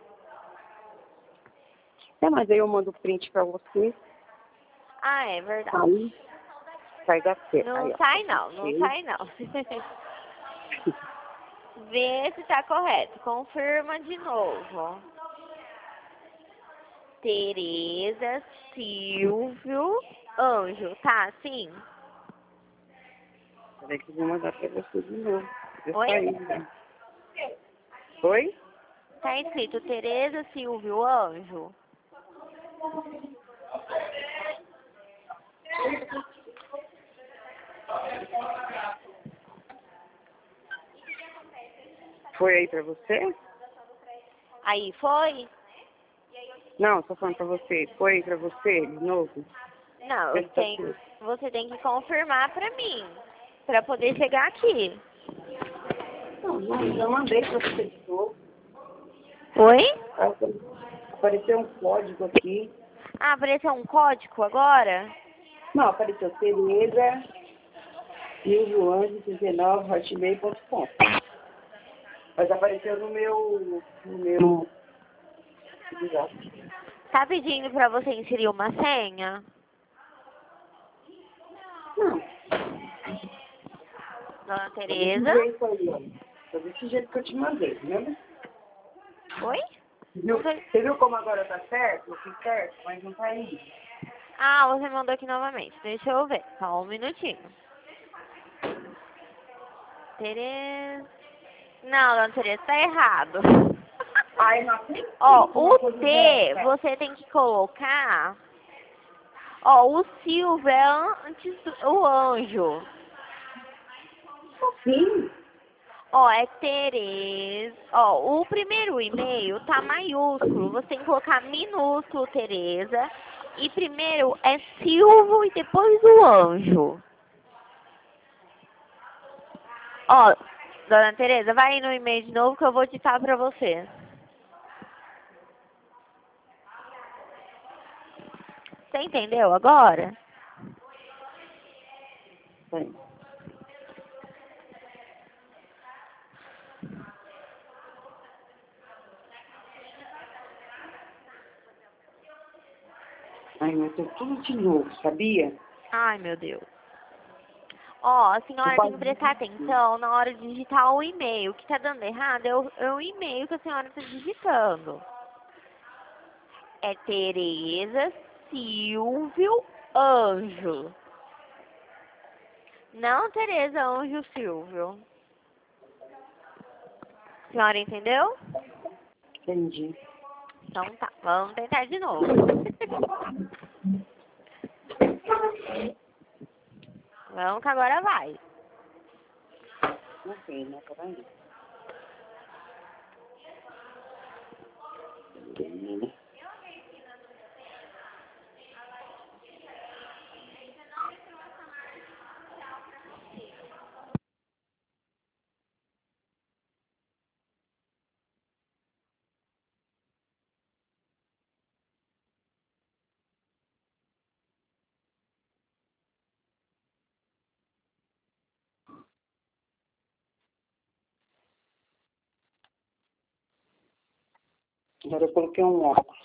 S2: É, mas aí eu mando o print pra você.
S1: Ah, é verdade.
S2: Aí sai da tela.
S1: Não
S2: Aí, ó.
S1: sai não, não
S2: Ok.
S1: sai não. Vê se tá correto. Confirma de novo. Tereza Silvio Anjo, tá assim?
S2: Peraí que eu vou mandar pra você de novo. Eu
S1: Oi?
S2: saí, né? Oi?
S1: Tá escrito Tereza Silvio Anjo.
S2: Foi aí pra você?
S1: Aí foi?
S2: Não, tô falando pra você. Foi aí pra você de novo?
S1: Não,
S2: Vê
S1: eu
S2: se tá
S1: tenho,
S2: tudo.
S1: você tem que confirmar pra mim, pra poder chegar aqui.
S2: Não, não, já mandei pra você de novo.
S1: Oi?
S2: Apareceu um código aqui.
S1: Ah, apareceu um código agora?
S2: Não, apareceu Tereza Silvio Anjo dezenove hotmail ponto com. Mas apareceu no meu. No meu.
S1: Tá pedindo pra você inserir uma senha?
S2: Não.
S1: Dona
S2: Tá desse
S1: Tereza?
S2: jeito aí, ó. Tá desse jeito que eu te mandei, lembra?
S1: Oi?
S2: Viu?
S1: Não tô-
S2: Você viu como agora tá certo? Eu fiz certo, mas não tá indo.
S1: Ah, você mandou aqui novamente. Deixa eu ver. Só um minutinho. Tereza... Não, dona Tereza, tá errado.
S2: Aí, não tem
S1: Ó,
S2: uma
S1: o
S2: coisa
S1: T
S2: dessa.
S1: você tem que colocar... Ó, o Silvio é antes do o anjo.
S2: Sim.
S1: Ó, é Tereza. Ó, o primeiro e-mail tá maiúsculo. Você tem que colocar minúsculo Tereza. E primeiro é Silvio e depois o anjo. Ó, dona Tereza, vai aí no e-mail de novo que eu vou digitar pra você. Você entendeu agora?
S2: Tem. Ai, eu tô tudo de novo, sabia?
S1: Ai, meu Deus. Ó, a senhora tem que prestar atenção na hora de digitar o e-mail. O que tá dando errado é o, é o e-mail que a senhora tá digitando. É Tereza Silvio Anjo. Não Tereza Anjo Silvio. A senhora entendeu?
S2: Entendi.
S1: Então tá, vamos tentar de novo. Vamos que agora vai.
S2: Não sei, né? Peraí. Agora eu coloquei um óculos.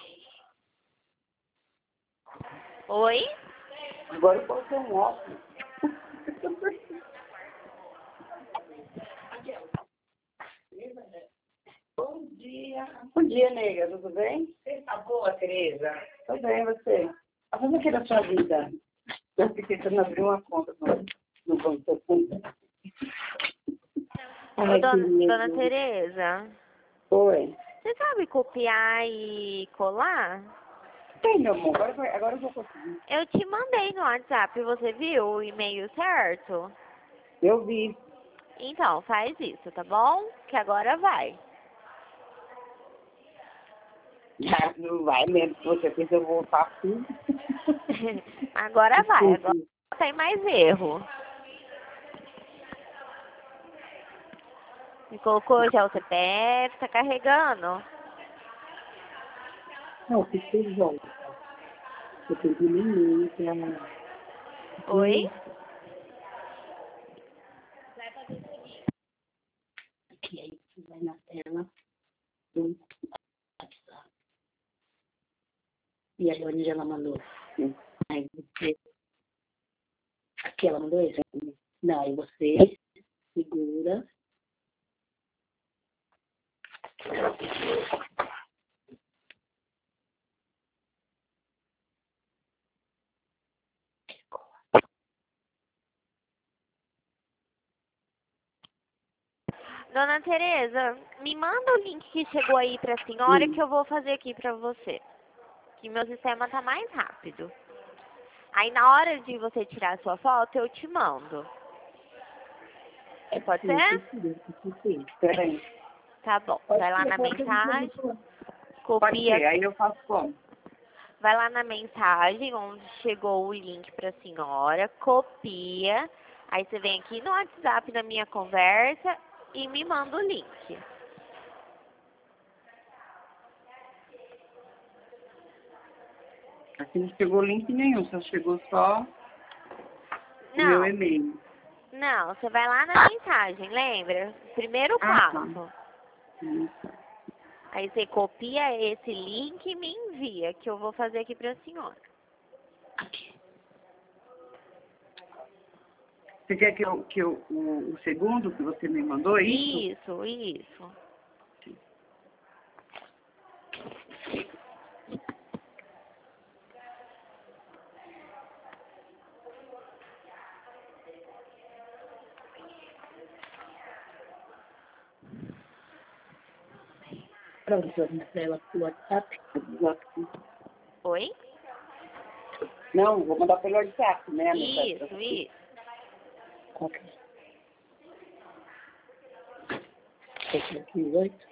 S1: Oi?
S2: Agora eu coloquei um óculos. Bom dia. Bom dia, nega. Tudo bem? Você tá boa, Tereza? Tô bem, você? Tá fazendo o que da sua vida? Eu fiquei tentando abrir uma conta no, no Banco da Conta.
S1: Ô, dona, dona Tereza,
S2: Oi.
S1: você sabe copiar e colar?
S2: Tem, meu amor. Agora, vai- agora eu vou conseguir.
S1: Eu te mandei no WhatsApp, você viu o e-mail certo?
S2: Eu vi.
S1: Então, faz isso, tá bom? Que agora vai.
S2: Ah, não vai mesmo. Se você fez, eu vou voltar tudo.
S1: Agora vai, agora não tem mais erro. Me colocou já o C P F, tá carregando?
S3: Não, fiquei volta. Eu tenho que ir que é uma...
S1: Oi?
S3: Aqui, aí você vai na tela do WhatsApp. E aí onde ela mandou? Sim. Aí você... Aqui ela mandou isso? Não, aí você segura.
S1: Dona Tereza, me manda o link que chegou aí pra senhora
S2: Hum.
S1: que eu vou fazer aqui pra você. Que meu sistema tá mais rápido. Aí na hora de você tirar a sua foto, eu te mando. Pode ser?
S3: Sim,
S2: Espera aí.
S1: Tá bom.
S3: pode
S1: Vai lá
S3: ser,
S1: na
S3: pode ser.
S1: mensagem,
S2: Pode ser.
S1: copia,
S2: Aí eu faço como?
S1: vai lá na mensagem onde chegou o link pra senhora, copia, aí você vem aqui no WhatsApp da minha conversa e me manda o link.
S2: Aqui não chegou link nenhum, só chegou só o meu
S1: Não,
S2: e-mail.
S1: não, você vai lá na mensagem, lembra? Primeiro
S2: Ah, tá.
S1: passo. Aí você copia esse link e me envia, que eu vou fazer aqui pra senhora.
S2: Você quer que, eu, que eu, o, o segundo que você me mandou, é isso?
S1: Isso, isso.
S3: Pronto, na tela do WhatsApp.
S1: Oi?
S2: Não, vou mandar pelo WhatsApp, né? a mensagem pra
S1: Isso,
S2: você.
S1: isso.
S3: Ok. Esse aqui, oito.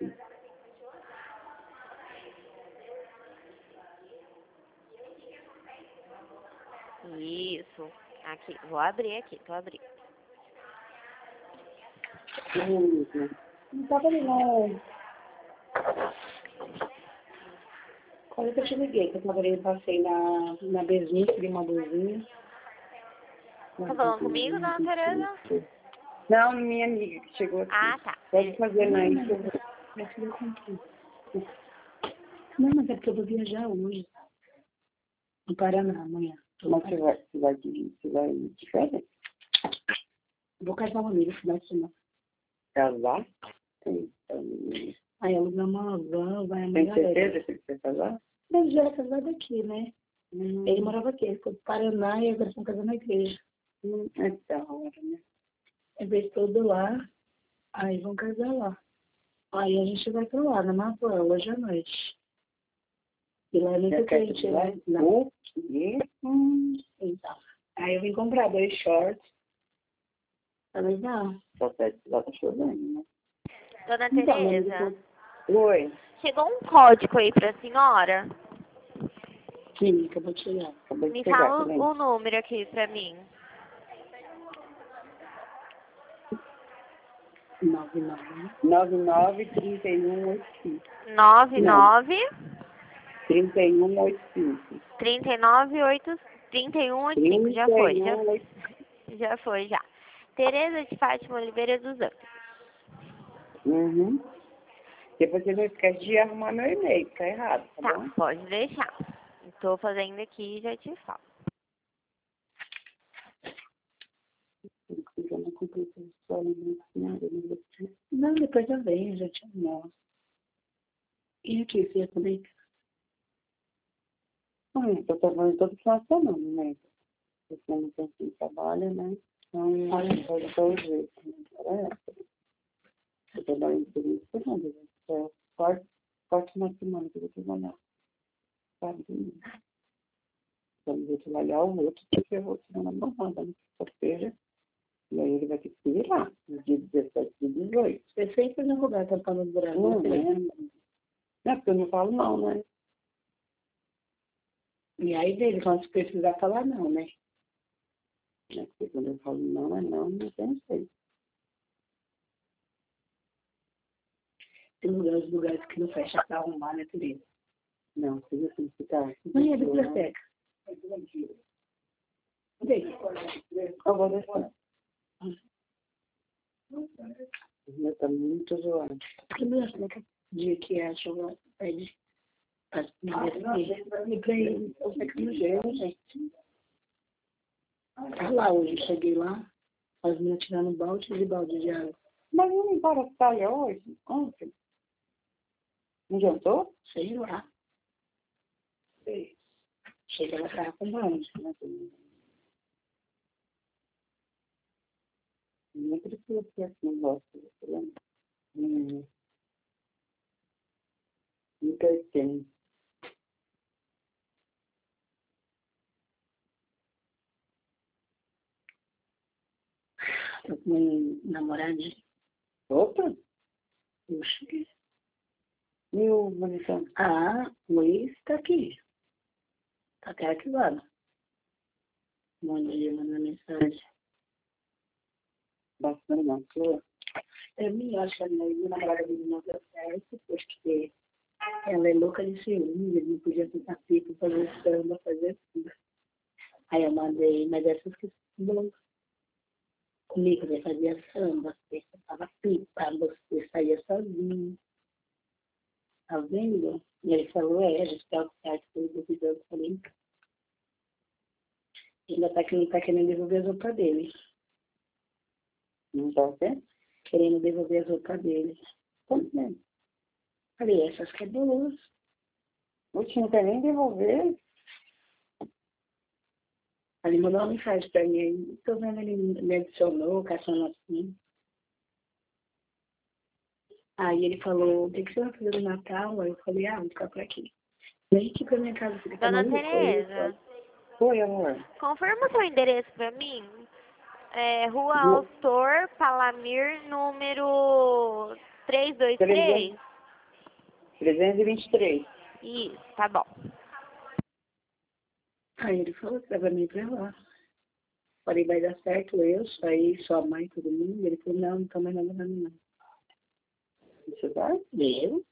S1: Isso. Aqui, vou abrir aqui, tô abrindo.
S2: Isso.
S3: Não tava não. Quando que eu te liguei, que eu tava ali, passei na, na Bezinha, queria uma blusinha.
S1: Tá falando comigo, dona Tereza?
S2: Não, minha amiga que chegou aqui.
S1: Ah, tá.
S2: Pode fazer mais.
S3: Minha filha comprou. Não, mas é porque eu vou viajar hoje. No Paraná, amanhã.
S2: Mas você vai, você vai, de, você vai de férias?
S3: Vou casar uma amiga, final de semana.
S2: Casar? Tem, tem,
S3: Aí alugar uma van, vai a
S2: tem
S3: mãe
S2: certeza que você vai casar?
S3: Ele já era casado aqui, né?
S2: Hum,
S3: Ele morava aqui, ele foi pro Paraná e agora estão casando na igreja.
S2: hum, é da hora, né?
S3: Em vez todo lá, aí vão casar lá. Aí a gente vai pra lá, na Mapã, hoje à noite. E lá é muito
S2: Você quer
S3: quente,
S2: que
S3: né?
S2: vai?
S3: Não.
S2: O quê? Hum,
S3: Então. Aí eu vim comprar dois shorts. Tá legal.
S2: só tá, só tá chovendo, né?
S1: Dona
S3: Então,
S1: Tereza,
S2: Oi.
S1: chegou um código aí pra senhora?
S3: sim, acabou de chegar.
S2: Acabei de
S1: Me
S2: chegar,
S1: fala
S2: tá vendo?
S1: o número aqui pra mim.
S3: Nove, nove.
S2: nove nove trinta e um oitenta e cinco.
S1: nove nove
S2: trinta e um oitenta e cinco.
S1: trinta e nove oito trinta e um oitenta e cinco. Já foi, já,
S2: trinta e um oitenta e cinco.
S1: já foi, já. Tereza de Fátima Oliveira dos Anjos.
S2: Uhum. Depois você não esquece de arrumar meu e-mail, tá errado, tá,
S1: Tá,
S2: bom?
S1: pode deixar. Tô fazendo aqui e já te falo.
S2: Eu não comprei essa história, nada, não vou te-
S3: Não, depois eu venho, já te mostro. E aqui, você ia comer?
S2: Ah, eu tô trabalhando todo final de semana, né? Porque eu não tenho que trabalhar, né? Então,
S3: Olha.
S2: pode ser o jeito. Né? Eu trabalho por isso, por né? É quarto, quarto na semana que eu vou trabalhar. Sabe? Então, eu vou trabalhar o outro, porque eu vou tirar na borrada, né? Sexta-feira. E aí ele vai ter que se virar, no dia dezessete e dezoito.
S3: Você sempre no lugar tampando o buraco.
S2: Não,
S3: Você-
S2: é, não é porque eu não falo não, né?
S3: E aí dele, quando você precisar falar não, né?
S2: É porque quando eu falo não, é não, não tem jeito.
S3: Tem lugares, lugares que não fecha pra arrumar, né, Tereza?
S2: Não, precisa assim ficar.
S3: Mãe, é biblioteca. Vem.
S2: Eu vou deixar. O meu tá muito zoado.
S3: Que biblioteca? Dia que a chuva pede as mulheres. E pra ele, eu sei que não chega, gente. Tá lá hoje, cheguei lá, as meninas tirando balde e balde de água.
S2: Mas eu não embora praia hoje, ontem. Não jantou?
S3: Sei lá. Sei. Chega ela tava com balde, né?
S2: Nem precisa ser assim, gosto. Hum. Nunca tem.
S3: Tô com um namoradinho.
S2: Opa!
S3: Puxa.
S2: E o bonitão?
S3: Ah, o ex tá aqui. Tá até aqui do lado. Bom dia, manda mensagem.
S2: Bastante não, sua.
S3: Eu me acho que a minha namorada dele não deu certo, porque ela é louca de ciúme, ele não podia ficar pico, fazer samba, fazer tudo. Aí eu mandei, mas essas que não comigo, você fazia samba, você tava pipa, você saía sozinho. Tá vendo? E ele falou, é, a gente tá o certo, eu duvidando, eu falei, ainda tá que não tá querendo devolver as roupas dele.
S2: Não tá o quê?
S3: Querendo devolver as roupas dele.
S2: Como é?
S3: Falei, essas que é boas.
S2: Oxe, não quer nem devolver.
S3: Ele mandou uma mensagem pra mim, tô vendo ele me adicionou, caçando assim. Aí ele falou, o que, que você vai fazer no Natal? Aí eu falei, ah, vou ficar por aqui. Vem aqui pra minha casa, fica tá
S1: Dona
S3: maluco?
S1: Tereza,
S2: Oi, amor.
S1: confirma seu endereço pra mim. É, Rua
S2: Vou-
S1: Autor Palamir, número trezentos e vinte e três?
S2: trezentos e vinte e três.
S1: Isso, tá bom.
S3: Aí ele falou que tava me pra lá. Falei, vai dar certo eu, sair, sua mãe, todo mundo. Ele falou, não, não tô mais namorando não.
S2: Você vai?
S3: Eu?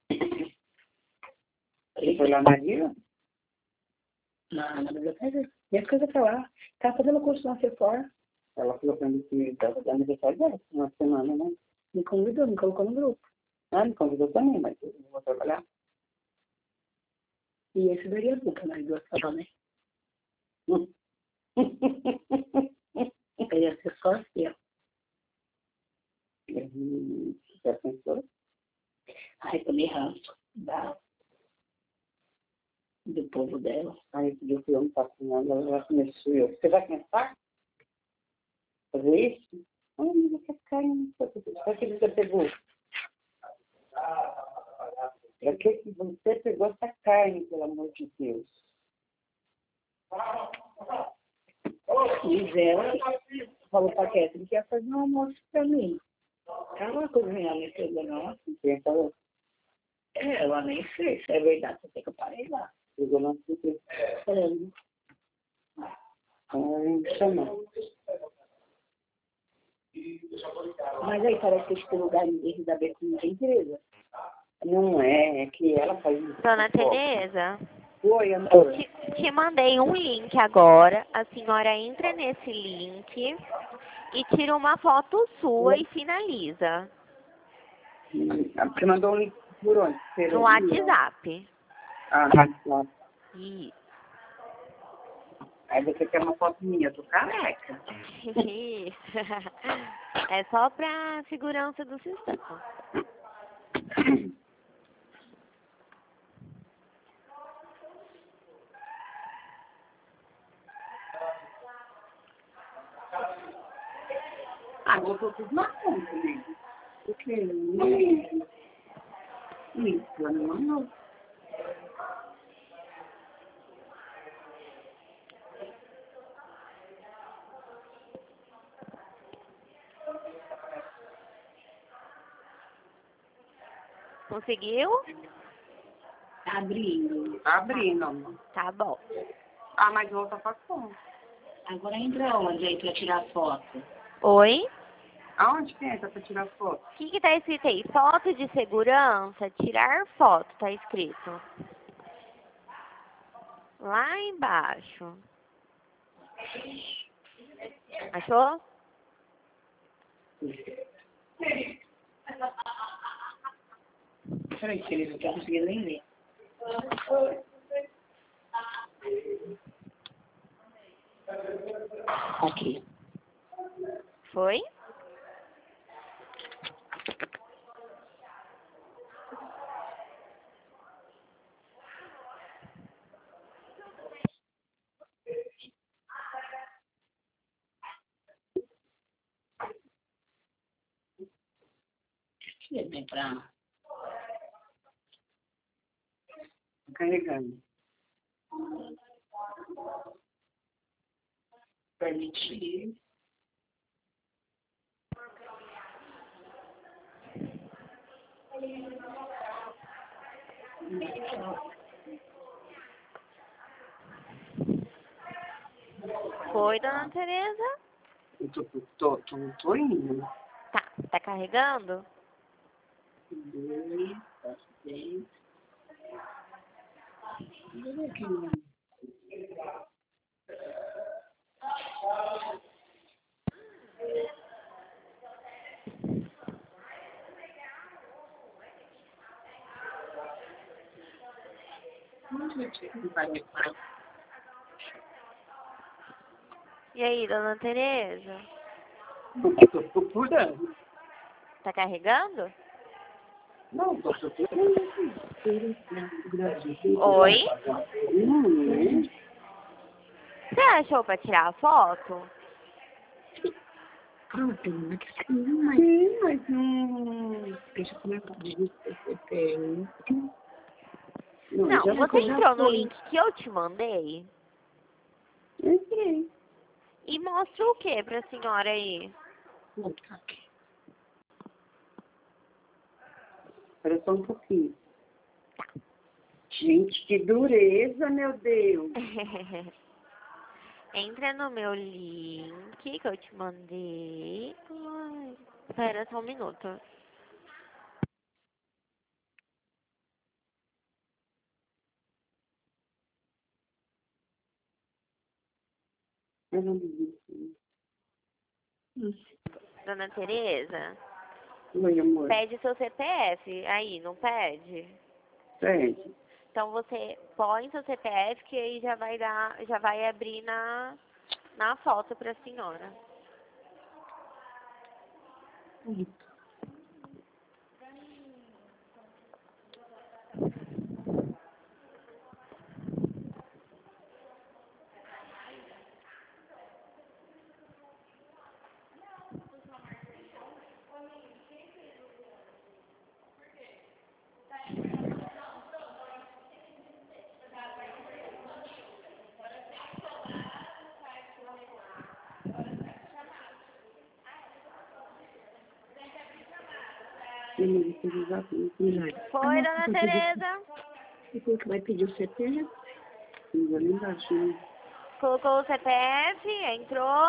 S2: Você foi lá na Rio?
S3: Na, na biblioteca? Deixa coisa pra lá. Tá fazendo curso na Sephora.
S2: Ela falou pra mim que estava dando aniversário dela, uma semana, né?
S3: Me convidou, me colocou no grupo.
S2: Ah, me convidou também, mas eu não vou trabalhar.
S3: E esse daria boca, nós duas falando, né? Ia ser só assim, ó.
S2: E já pensou?
S3: Ai, tomei ranço da, do povo dela.
S2: Aí esse dia eu fui almoçar com ela, ela já começou eu. Você vai pensar? Fazer isso? Ai, mas você cai, pra que você pegou? Pra que que você pegou essa carne, pelo amor de Deus?
S3: Diz ela, falou pra Kétrin que ia fazer um almoço pra mim. Ela cozinhar minha coisa nossa.
S2: Quem falou?
S3: É, ela nem sei se é verdade, só sei que eu parei lá.
S2: Pegou na sua.
S3: Falando.
S2: Ai, chama.
S3: Mas aí parece que esse lugar em da B não tem empresa.
S2: Não é, é que ela faz isso.
S1: Dona Tereza,
S2: Oi, amor.
S1: te, te mandei um link agora. A senhora entra nesse link e tira uma foto sua e finaliza.
S2: Você mandou um link por onde?
S1: No WhatsApp.
S2: Ah, lá.
S1: Isso.
S2: Aí você quer uma foto minha, eu tô careca.
S1: Isso. É só pra segurança do sistema.
S2: Ah, botou tudo na conta, né? Porque não isso, não, não.
S1: Conseguiu?
S3: Tá abrindo.
S2: Tá abrindo, amor.
S1: Tá bom.
S2: Ah, mas volta pra conta.
S3: Agora entra onde aí pra tirar foto?
S1: Oi?
S2: Aonde que entra pra tirar foto?
S1: O que que tá escrito aí? Foto de segurança, tirar foto, tá escrito. Lá embaixo. Achou?
S3: Peraí, Tereza, não tô conseguindo nem ler. Aqui.
S1: Foi?
S3: Deixa eu ver pra
S2: Carregando.
S3: permitir.
S1: Foi, dona Tereza?
S2: Eu tô, tô, tô, tô indo.
S1: Tá. Tá carregando?
S3: Dois, três. Olha aqui, mano.
S1: E aí, dona Tereza?
S2: Eu tô procurando.
S1: Tá carregando?
S2: Não, tô procurando.
S1: Oi?
S2: Hum,
S1: Você achou pra tirar a foto?
S3: Ah, tem uma que sim, mas
S2: sim, mas não...
S3: deixa eu comentar. Você tem.
S2: Não,
S1: Não,
S2: já
S1: você
S2: já
S1: entrou no
S2: foi.
S1: link que eu te mandei
S2: Entrei.
S1: e mostra o que pra senhora aí?
S3: Vou botar aqui.
S2: Espera só um pouquinho. Gente, que dureza, meu Deus.
S1: Entra no meu link que eu te mandei. Ai, espera só um minuto.
S2: Eu não vi.
S1: Dona Tereza,
S2: Oi, amor.
S1: pede seu C P F aí, não pede?
S2: Pede.
S1: Então você põe seu C P F que aí já vai dar, já vai abrir na, na foto pra senhora.
S2: Hum.
S1: Foi, Dona Tereza?
S3: E quem que vai pedir o C P F?
S2: Não ali embaixo, né?
S1: Colocou o C P F, entrou.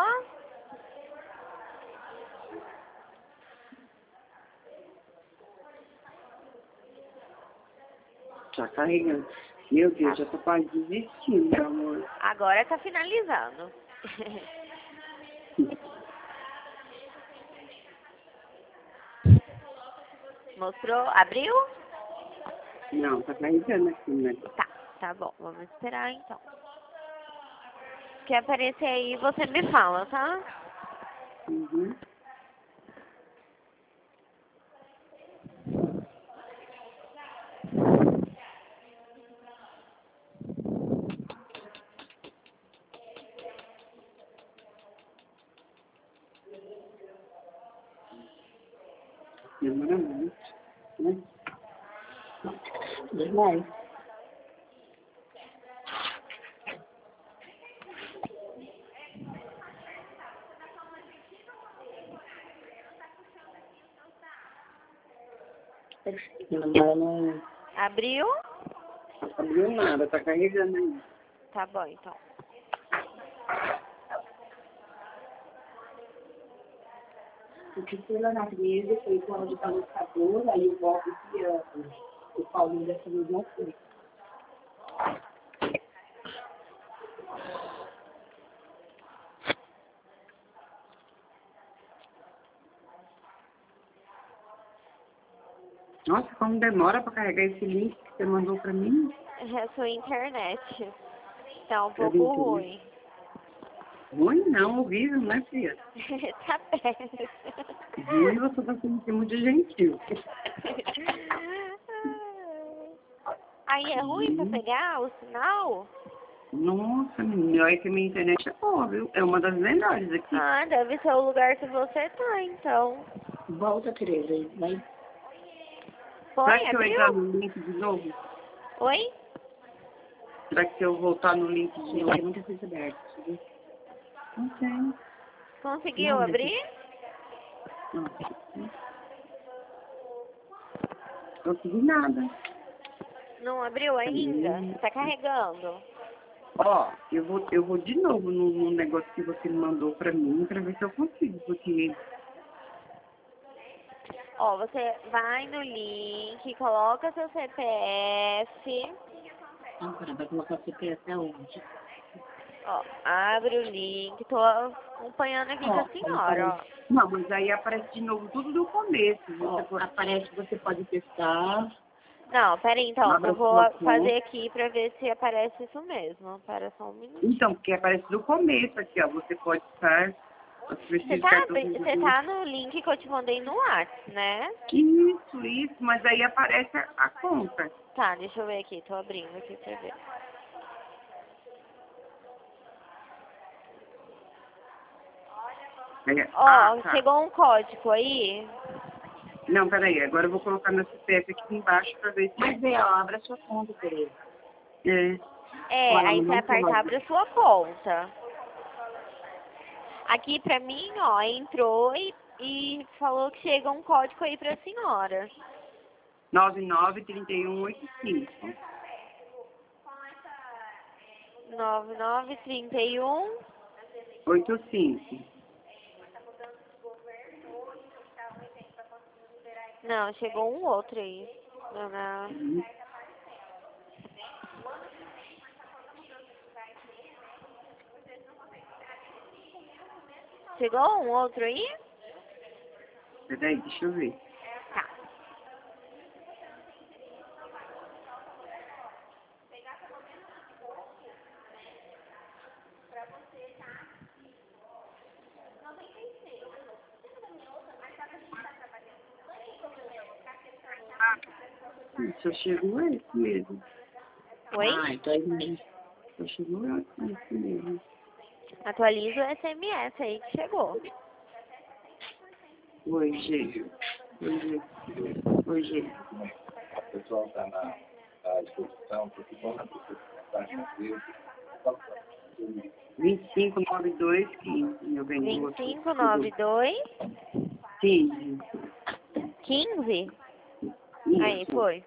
S2: Já carregando. Meu Deus, já tô quase desistindo, meu amor.
S1: Agora tá finalizando. Mostrou? Abriu?
S2: Não, tá carregando aqui, né?
S1: Tá, tá bom. Vamos esperar então. Se aparecer aí, você me fala, tá?
S2: Uhum. Demora muito, né?
S3: Vai. Não, não
S1: Abriu?
S2: Não abriu nada, tá carregando aí.
S1: Tá bom, então.
S3: porque foi lá na igreja, foi com ela de balançador, aí o Bob e a- o Paulinho dessa vez não foi.
S2: Nossa, como demora pra carregar esse link que você mandou pra mim?
S1: É a sua internet. Tá um
S2: Eu
S1: pouco
S2: entendi.
S1: ruim.
S2: Ruim não, horrível, né, filha?
S1: Tá perto.
S2: Ruim você tá sendo muito gentil.
S1: Aí é ruim pra
S2: Hum.
S1: pegar o sinal?
S2: Nossa, menina, olha que minha internet é boa, viu? É uma das melhores aqui.
S1: Ah, deve ser o lugar que você tá, então.
S3: Volta, Tereza, aí, vai.
S2: Será
S1: Põe,
S2: que se eu entrar
S1: abriu?
S2: no link de novo?
S1: Oi?
S2: Será que se eu voltar no link de
S3: Tem
S2: novo?
S3: muita coisa aberta. Sabe?
S2: Não tem.
S1: Conseguiu
S3: Não, mas
S1: abrir?
S2: Não consegui nada.
S1: Não abriu ainda?
S2: Hum.
S1: Tá carregando.
S2: Ó, eu vou, eu vou de novo no, no negócio que você mandou pra mim pra ver se eu consigo, porque...
S1: Ó, você vai no link, coloca seu C P F.
S3: Agora vai colocar o C P F aonde?
S1: Ó, abre o link. Tô acompanhando aqui com
S3: Ó,
S1: a
S3: aí
S1: senhora, ó.
S3: aparece,
S2: Não, mas aí aparece de novo tudo do começo.
S3: ó,
S2: Você pode...
S3: aparece que você pode testar.
S1: Não, pera aí, então.
S2: Abra
S1: Eu
S2: a sua
S1: vou
S2: conta.
S1: fazer aqui pra ver se aparece isso mesmo. Para só um minutinho.
S2: Então, porque aparece do começo aqui, ó. Você pode estar... Você
S1: Você
S2: precisa de
S1: tá,
S2: cartão
S1: abri- você
S2: de...
S1: tá no link que eu te mandei no WhatsApp, né?
S2: Isso, isso, mas aí aparece a, a conta.
S1: Tá, deixa eu ver aqui. Tô abrindo aqui pra ver.
S2: Aí,
S1: Ó,
S2: ah, tá.
S1: chegou um código aí.
S2: Não, peraí, agora eu vou colocar meu C P F aqui embaixo pra ver se...
S3: Mas é, ó, abre a sua conta, Tereza.
S2: É.
S1: É,
S3: Olha,
S1: aí
S3: mas
S1: você
S3: não
S1: aperta,
S3: pode.
S1: abre a sua conta. Aqui pra mim, ó, entrou e, e falou que chega um código aí pra senhora.
S2: nove nove três um oito cinco.
S1: nove nove três um.
S2: oito cinco.
S1: Não, chegou um outro aí. Dona...
S2: Uhum.
S1: Chegou um outro aí?
S2: Peraí, deixa eu ver.
S1: Tá.
S2: Só chegou esse mesmo.
S1: Oi?
S2: Ah, então aí só chegou esse mesmo.
S1: Atualiza o S M S aí que chegou.
S2: Oi, gente. Oi, gente. Oi, gente.
S4: O pessoal está na, à disposição, porque quando a pessoa está em
S2: vinte e cinco, noventa e dois, quinze, meu bem.
S1: vinte e cinco, noventa e dois,
S2: quinze.
S1: quinze? Aí,
S2: Isso.
S1: foi.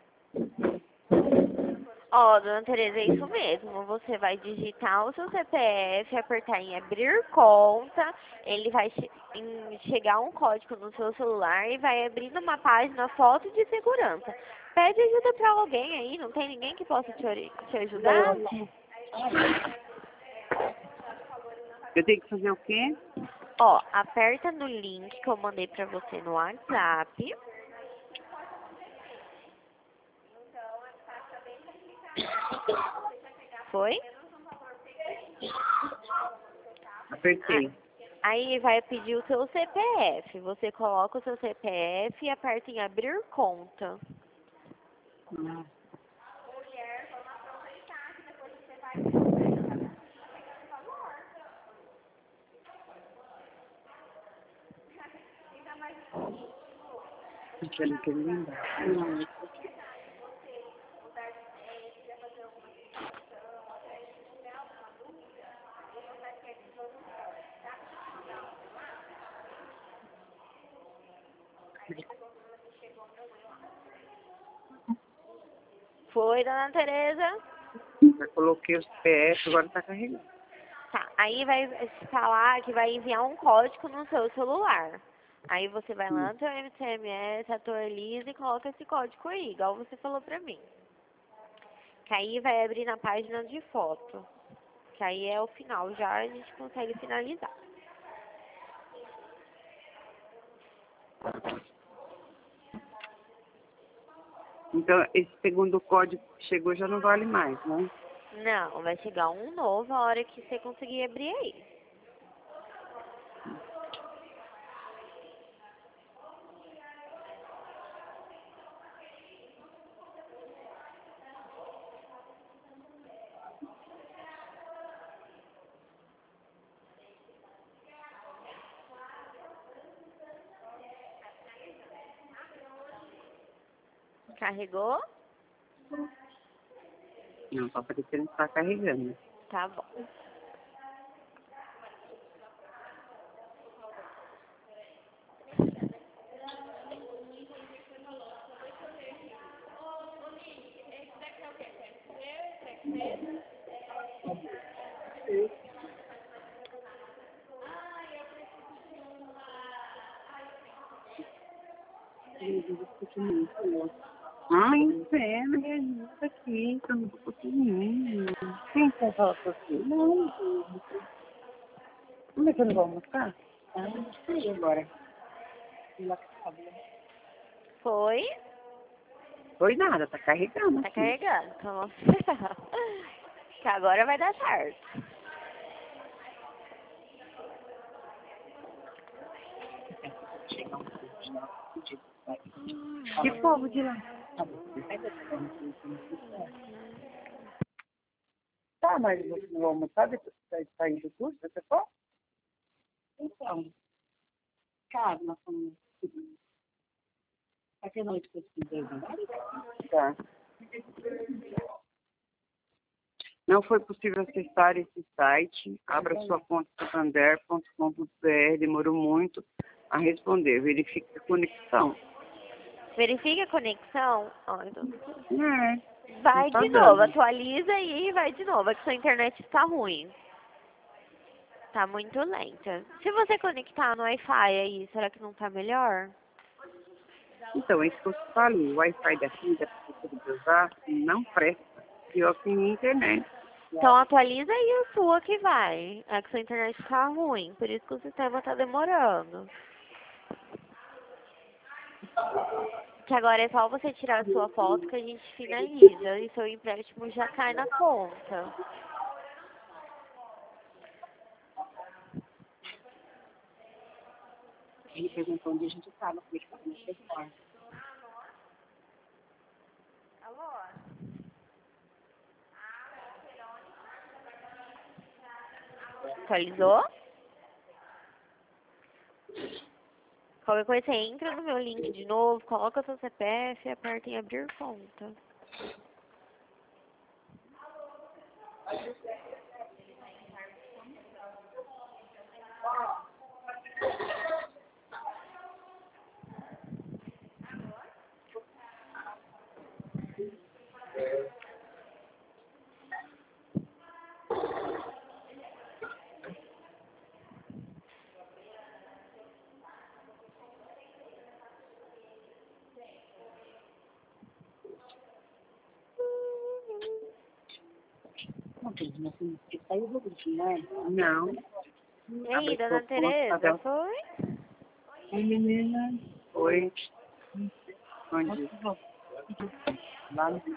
S1: Ó, dona Tereza, é isso mesmo. Você vai digitar o seu C P F, apertar em abrir conta, ele vai che em chegar um código no seu celular e vai abrir numa página foto de segurança. Pede ajuda pra alguém aí, não tem ninguém que possa te, ori- te ajudar?
S2: Eu tenho que fazer o quê?
S1: Ó, aperta no link que eu mandei pra você no WhatsApp. Foi?
S2: Apertei.
S1: Aí vai pedir o seu C P F. Você coloca o seu C P F e aperta em abrir conta.
S2: Ah. Aquele que ele lembra. Não.
S1: Foi, dona Tereza?
S2: Eu coloquei o C P F, agora tá carregando.
S1: Tá, aí vai falar que vai enviar um código no seu celular. Aí você vai lá no seu M C M S, atualiza e coloca esse código aí, igual você falou pra mim. Que aí vai abrir na página de foto. Que aí é o final, já a gente consegue finalizar.
S2: Então, esse segundo código que chegou já não vale mais, né?
S1: Não, vai chegar um novo a hora que você conseguir abrir aí. Carregou?
S2: Não, só parecendo que tá carregando.
S1: Tá bom.
S2: Ai, inferno, me ajuda aqui, que eu não tô conseguindo. Quem quer falar com você? Não. Como é que eu não vou almoçar? Ah, não sei agora.
S1: Foi?
S2: Foi nada, tá carregando.
S1: Tá
S2: Aqui.
S1: carregando. Então vamos esperar. Que agora vai dar certo.
S2: Que povo de lá? Tá, mas você não vai almoçar depois que você sair do curso, você for? Então, cara, nós estamos... Aqui noite que eu precisei, tá. Não foi possível acessar esse site. Abra sua conta santander ponto com ponto br. Demorou muito a responder. Verifique a conexão.
S1: Verifique a conexão. Ó, então,
S2: É.
S1: vai
S2: Não tá
S1: de novo,
S2: dando.
S1: atualiza e vai de novo. É que sua internet está ruim. Tá muito lenta. Se você conectar no Wi-Fi aí, será que não tá melhor?
S2: Então, é isso que eu te falei. O Wi-Fi daqui, da pessoa de usar, não presta. Pior que a internet.
S1: Então atualiza aí a sua que vai. É que sua internet tá ruim, por isso que o sistema tá demorando. Que agora é só você tirar a sua foto que a gente finaliza e seu empréstimo já cai na conta.
S3: Ele perguntou onde a gente estava, como é que estava no telefone.
S1: Atualizou? Qualquer coisa você entra no meu link de novo, coloca seu C P F e aperta em abrir conta.
S3: Não tem, mas assim, ele saiu do grupo, não é?
S2: Não.
S1: E aí, dona Tereza, foi?
S3: Oi, menina.
S2: Oi. Onde? Lá no...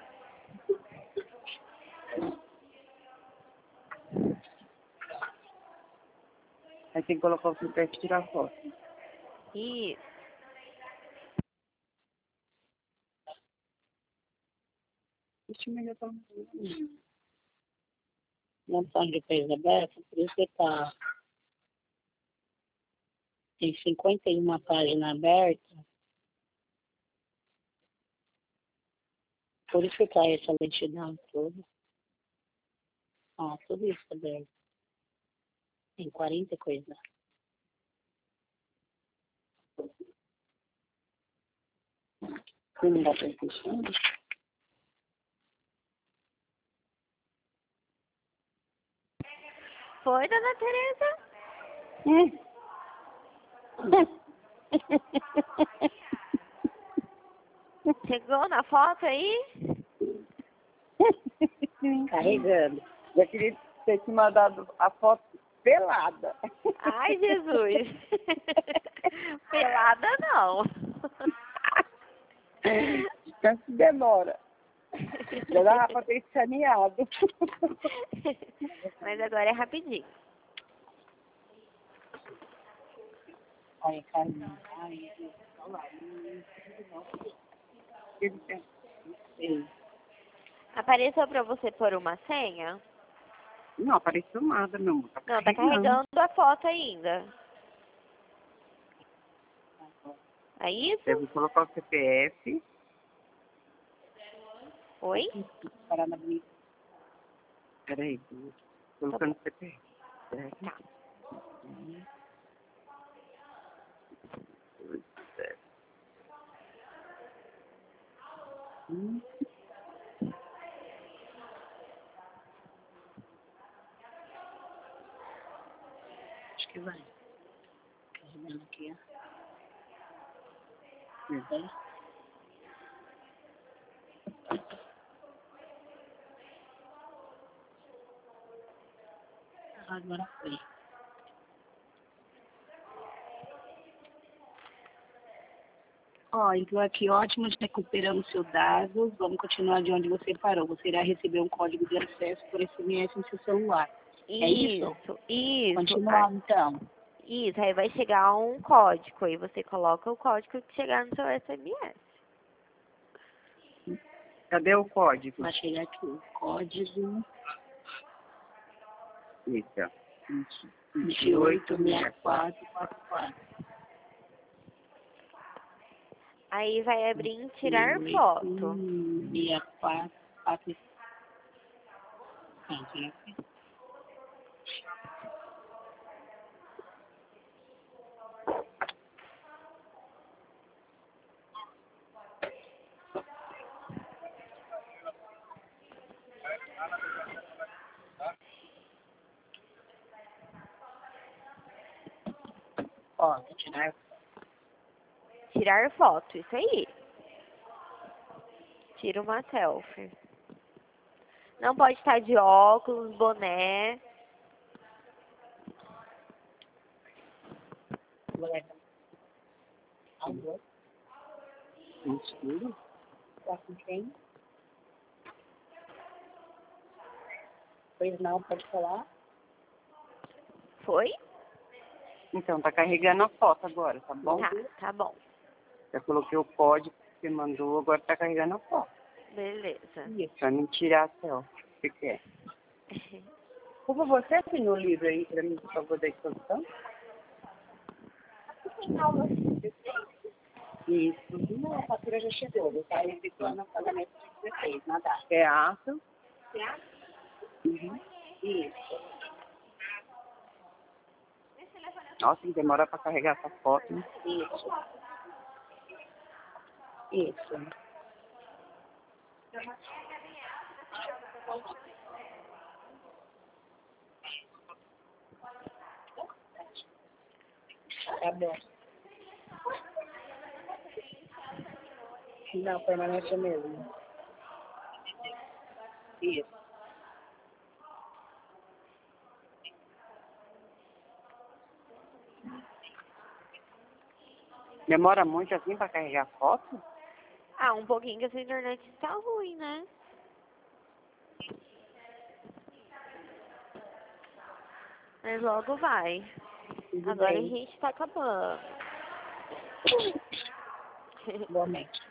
S2: Aí tem que colocar o seu pé e tirar foto.
S1: Isso.
S3: Deixa eu melhor pra não tá de coisa aberta, por isso que tá. Tem cinquenta e uma páginas abertas. Por isso que tá essa lentidão toda. Ó, tudo isso aberto. Tem quarenta coisas. Não dá pra fechar.
S1: Foi, dona Tereza? Chegou na foto aí?
S3: Carregando.
S2: Já queria ter te mandado a foto pelada.
S1: Ai, Jesus. Pelada não.
S2: Tanto demora. Já dava pra ter escaneado.
S1: Mas agora é rapidinho.
S3: Olha, Carlinhos. Ai, olha lá. Ei,
S1: Apareceu pra você pôr uma senha?
S2: Não apareceu nada, meu amor. Tá
S1: Não, tá
S2: carregando.
S1: carregando a foto ainda. É isso?
S2: Deve colocar o C P F.
S1: Oi?
S3: parar na minha.
S2: Peraí, tô colocando o C P F. Peraí.
S1: Tá.
S2: Hum.
S3: Acho que vai. Carregando aqui, ó. Vai. Agora foi. Ó, então aqui, ótimo, recuperamos seus dados. Vamos continuar de onde você parou. Você irá receber um código de acesso por S M S no seu celular. É isso?
S1: Isso, isso.
S3: Continuar, então.
S1: Isso, aí vai chegar um código e você coloca o código que chegar no seu S M S.
S2: Cadê o código?
S3: Vai chegar aqui o código
S2: Isso, ó.
S3: vinte e oito sessenta e quatro quarenta e quatro.
S1: Aí vai abrir em tirar foto.
S3: sessenta e quatro, quatro. Ó, vou tirar.
S1: Tirar foto, isso aí. Tira uma selfie. Não pode estar de óculos, boné.
S3: Alô?
S2: Mentira.
S3: Tá com quem? Pois não, pode falar?
S1: Foi?
S2: Então, tá carregando a foto agora, tá bom?
S1: Tá, tá bom.
S2: Já coloquei o código que você mandou, agora tá carregando a foto.
S1: Beleza.
S2: Isso, pra me tirar a selfie. O que que é? Por favor, você assinou o livro aí pra mim, por favor, da exposição? Isso.
S3: Não, a fatura já chegou. Eu saí efetuando o pagamento de dezesseis, na data.
S2: Teatro.
S3: Teatro?
S2: Uhum.
S3: Isso.
S2: Nossa, que demora pra carregar essa foto, né?
S3: Isso. Isso. Tá bom. Não, permanente mesmo. Isso.
S2: Demora muito assim pra carregar a foto?
S1: Ah, um pouquinho que essa internet está ruim, né? Mas logo vai.
S3: Tudo
S1: Agora
S3: bem.
S1: a gente tá acabando.
S3: Igualmente.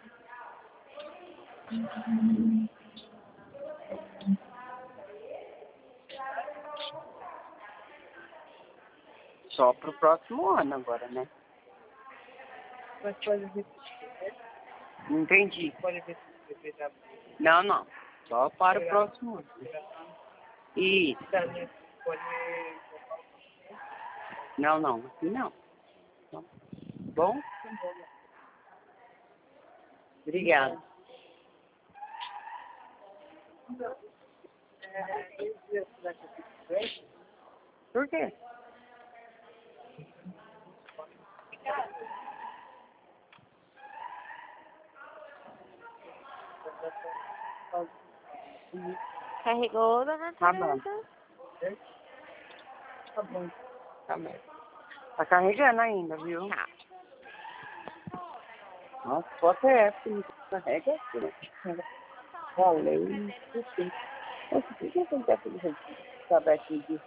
S2: Só pro próximo ano agora, né?
S3: Mas pode ver.
S2: Não entendi.
S3: Pode ver.
S2: Não, não. Só para o próximo ano. Isso.
S3: Pode.
S2: Não, não. Aqui não. Tá bom? Obrigado. Por quê?
S1: Carregou, dona
S2: Tá bom.
S1: Tereza?
S3: Tá bom.
S2: Tá bem. Tá carregando ainda, viu?
S1: Tá.
S2: Nossa, foto é essa que não carrega? Falei. Enfim. Nossa, por que você não quer saber aqui disso?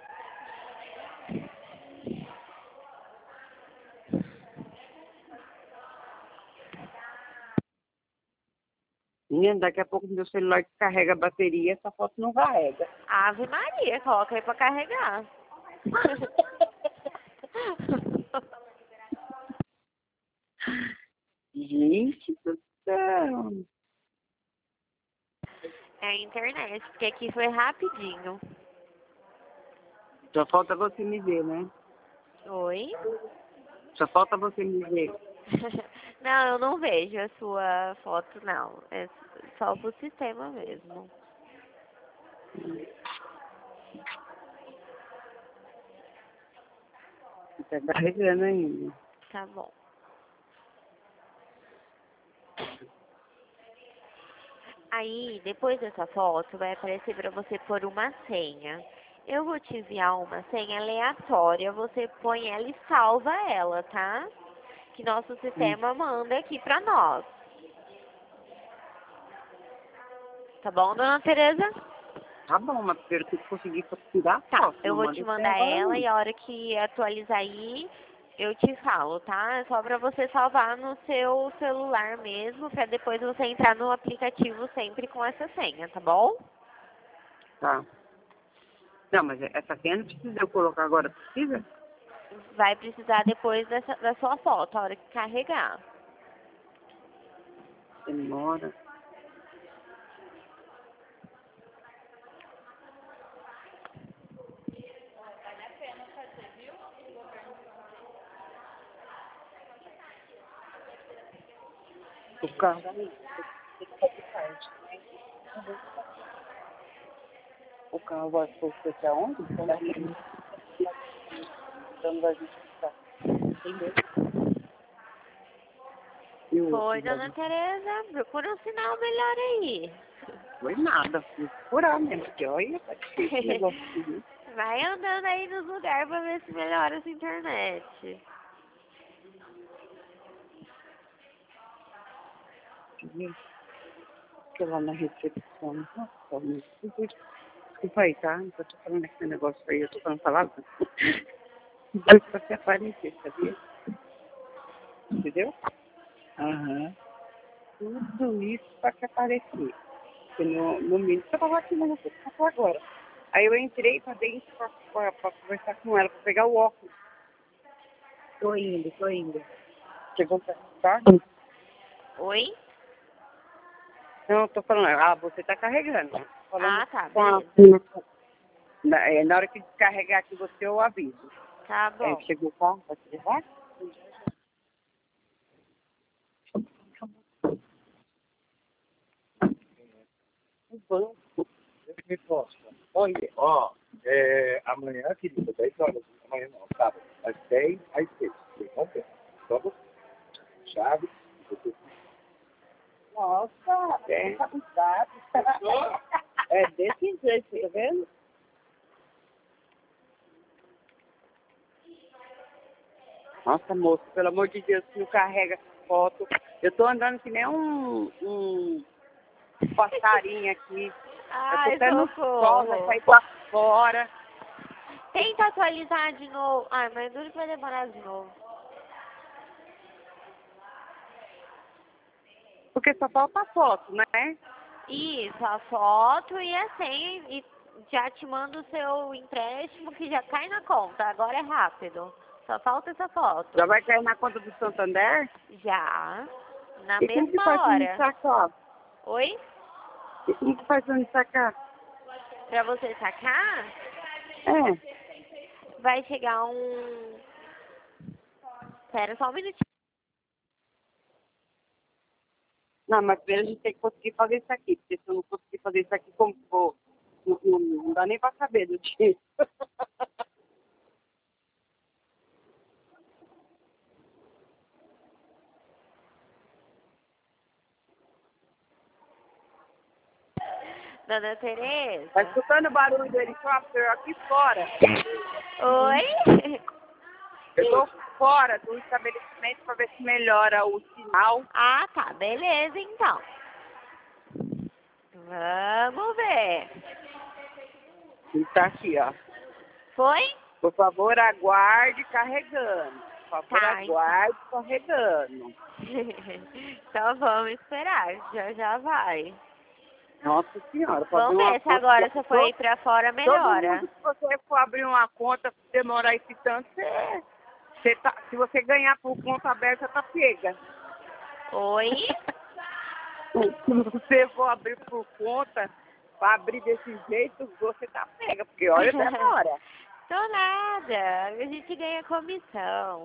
S2: Menina, daqui a pouco meu celular descarrega a bateria, essa foto não carrega.
S1: Ave Maria, coloca aí pra carregar.
S2: Gente do céu.
S1: É a internet, porque aqui foi rapidinho.
S2: Só falta você me ver, né?
S1: Oi?
S2: Só falta você me ver.
S1: Não, eu não vejo a sua foto, não. É só pro sistema mesmo.
S2: Tá carregando ainda.
S1: Tá bom. Aí, depois dessa foto, vai aparecer pra você pôr uma senha. Eu vou te enviar uma senha aleatória, você põe ela e salva ela, tá? Que nosso sistema manda aqui pra nós. Tá bom, dona Tereza?
S2: Tá bom, mas primeiro tem que conseguir tirar a
S1: Tá,
S2: foto.
S1: eu
S2: Não
S1: vou
S2: manda
S1: te
S2: sem
S1: mandar
S2: agora,
S1: ela
S2: não.
S1: e a hora que atualizar aí, eu te falo, tá? É só pra você salvar no seu celular mesmo, pra depois você entrar no aplicativo sempre com essa senha, tá bom?
S2: Tá. Não, mas essa senha não precisa eu colocar agora, precisa?
S1: Vai precisar depois dessa, da sua foto, a hora que carregar.
S2: Demora. O carro da minha. O carro vai ser pra onde? Então vai visitar. E o
S1: Foi,
S2: outro,
S1: dona Tereza, procura um sinal melhor aí.
S2: Foi nada, fui furar mesmo, porque olha, tá difícil esse negócio.
S1: Vai andando aí nos lugares pra ver se melhora essa internet.
S2: Fiquei lá na recepção. Nossa, meu Deus. Desculpa aí, tá? Eu tô falando esse negócio aí, eu tô falando palavra. Dois pra se aparecer, sabia? Entendeu? Aham. Tudo isso pra se aparecer. Porque no, no mínimo eu tava aqui na recepção agora. Aí eu entrei pra dentro pra, pra, pra conversar com ela, pra pegar o óculos. Tô indo, tô indo. Chegou pra tá?
S1: Oi?
S2: Não, eu tô falando, ah, você tá carregando. Tô falando
S1: Ah, tá,
S2: com a-
S1: beleza.
S2: na, é, na hora que descarregar aqui você, eu aviso.
S1: Tá
S2: Aí
S1: bom.
S2: chegou o carro, vai te levar? O banco.
S4: Me posta. Olha, ó, é, amanhã, querida, dez horas, amanhã não, sábado, às dez às seis. Vamos ver. Só você. Chave, você.
S2: Nossa, é. É desse jeito, tá vendo? Nossa, moço, pelo amor de Deus, não carrega foto. Eu tô andando que nem um, um passarinho aqui. Eu
S1: Ai,
S2: tô até no sol, vai
S1: socorro.
S2: sair pra fora.
S1: Tenta atualizar de novo. Ai, mas duro que vai demorar de novo.
S2: Porque só falta foto, né?
S1: Isso, a foto e a senha e já te mando o seu empréstimo que já cai na conta. Agora é rápido. Só falta essa foto.
S2: Já vai cair na conta do Santander?
S1: Já. Na
S2: E como que
S1: mesma
S2: faz pra me
S1: hora.
S2: sacar?
S1: Oi?
S2: E como que faz pra me sacar?
S1: Pra você sacar,
S2: É.
S1: vai chegar um... Espera só um minutinho.
S2: Não, mas primeiro a gente tem que conseguir fazer isso aqui. Porque se eu não conseguir fazer isso aqui, como que vou? Não, não, não dá nem pra saber do dia.
S1: Dona
S2: Tá
S1: Tereza?
S2: escutando o barulho do helicóptero aqui fora?
S1: Oi?
S2: Eu tô fora do estabelecimento para ver se melhora o sinal.
S1: Ah, tá. Beleza, então. Vamos ver.
S2: E tá aqui, ó.
S1: Foi?
S2: Por favor, aguarde carregando. Por favor,
S1: Tá, então.
S2: aguarde carregando.
S1: Então vamos esperar. Já já vai.
S2: Nossa senhora, para abrir
S1: Vamos
S2: uma
S1: ver se
S2: conta.
S1: agora se for ir
S2: Todo,
S1: pra fora
S2: todo
S1: melhora.
S2: mundo, se você for abrir uma conta, demorar esse tanto, você, você tá, se você ganhar por conta aberta, tá pega.
S1: Oi?
S2: Se você for abrir por conta, para abrir desse jeito, você tá pega, porque olha, demora.
S1: Tô nada. A gente ganha comissão.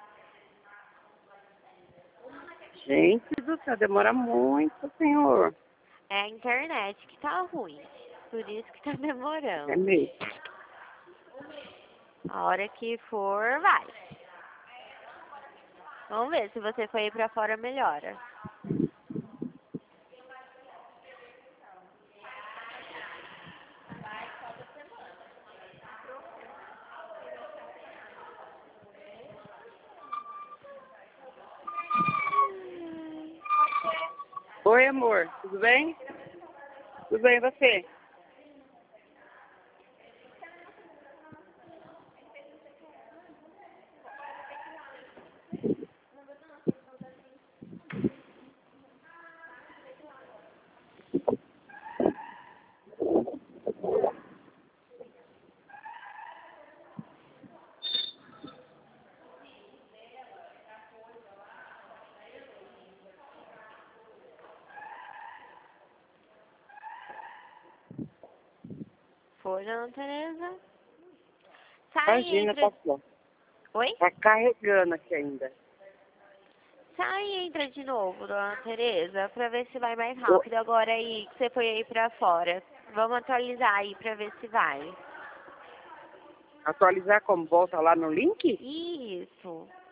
S2: Gente do céu, demora muito, senhor.
S1: É a internet que tá ruim. Por isso que tá
S2: É
S1: demorando.
S2: mesmo.
S1: A hora que for, vai. Vamos ver se você for ir pra fora melhora.
S2: Oi, amor, tudo bem? Tudo bem, e você?
S1: Foi, dona Tereza? Sai e
S2: Imagina,
S1: entra.
S2: tá aqui, ó.
S1: Oi?
S2: Tá carregando aqui ainda.
S1: Sai e entra de novo, dona Tereza, pra ver se vai mais rápido agora aí que você foi aí pra fora. Vamos atualizar aí pra ver se vai.
S2: Atualizar como? Volta lá no link?
S1: Isso.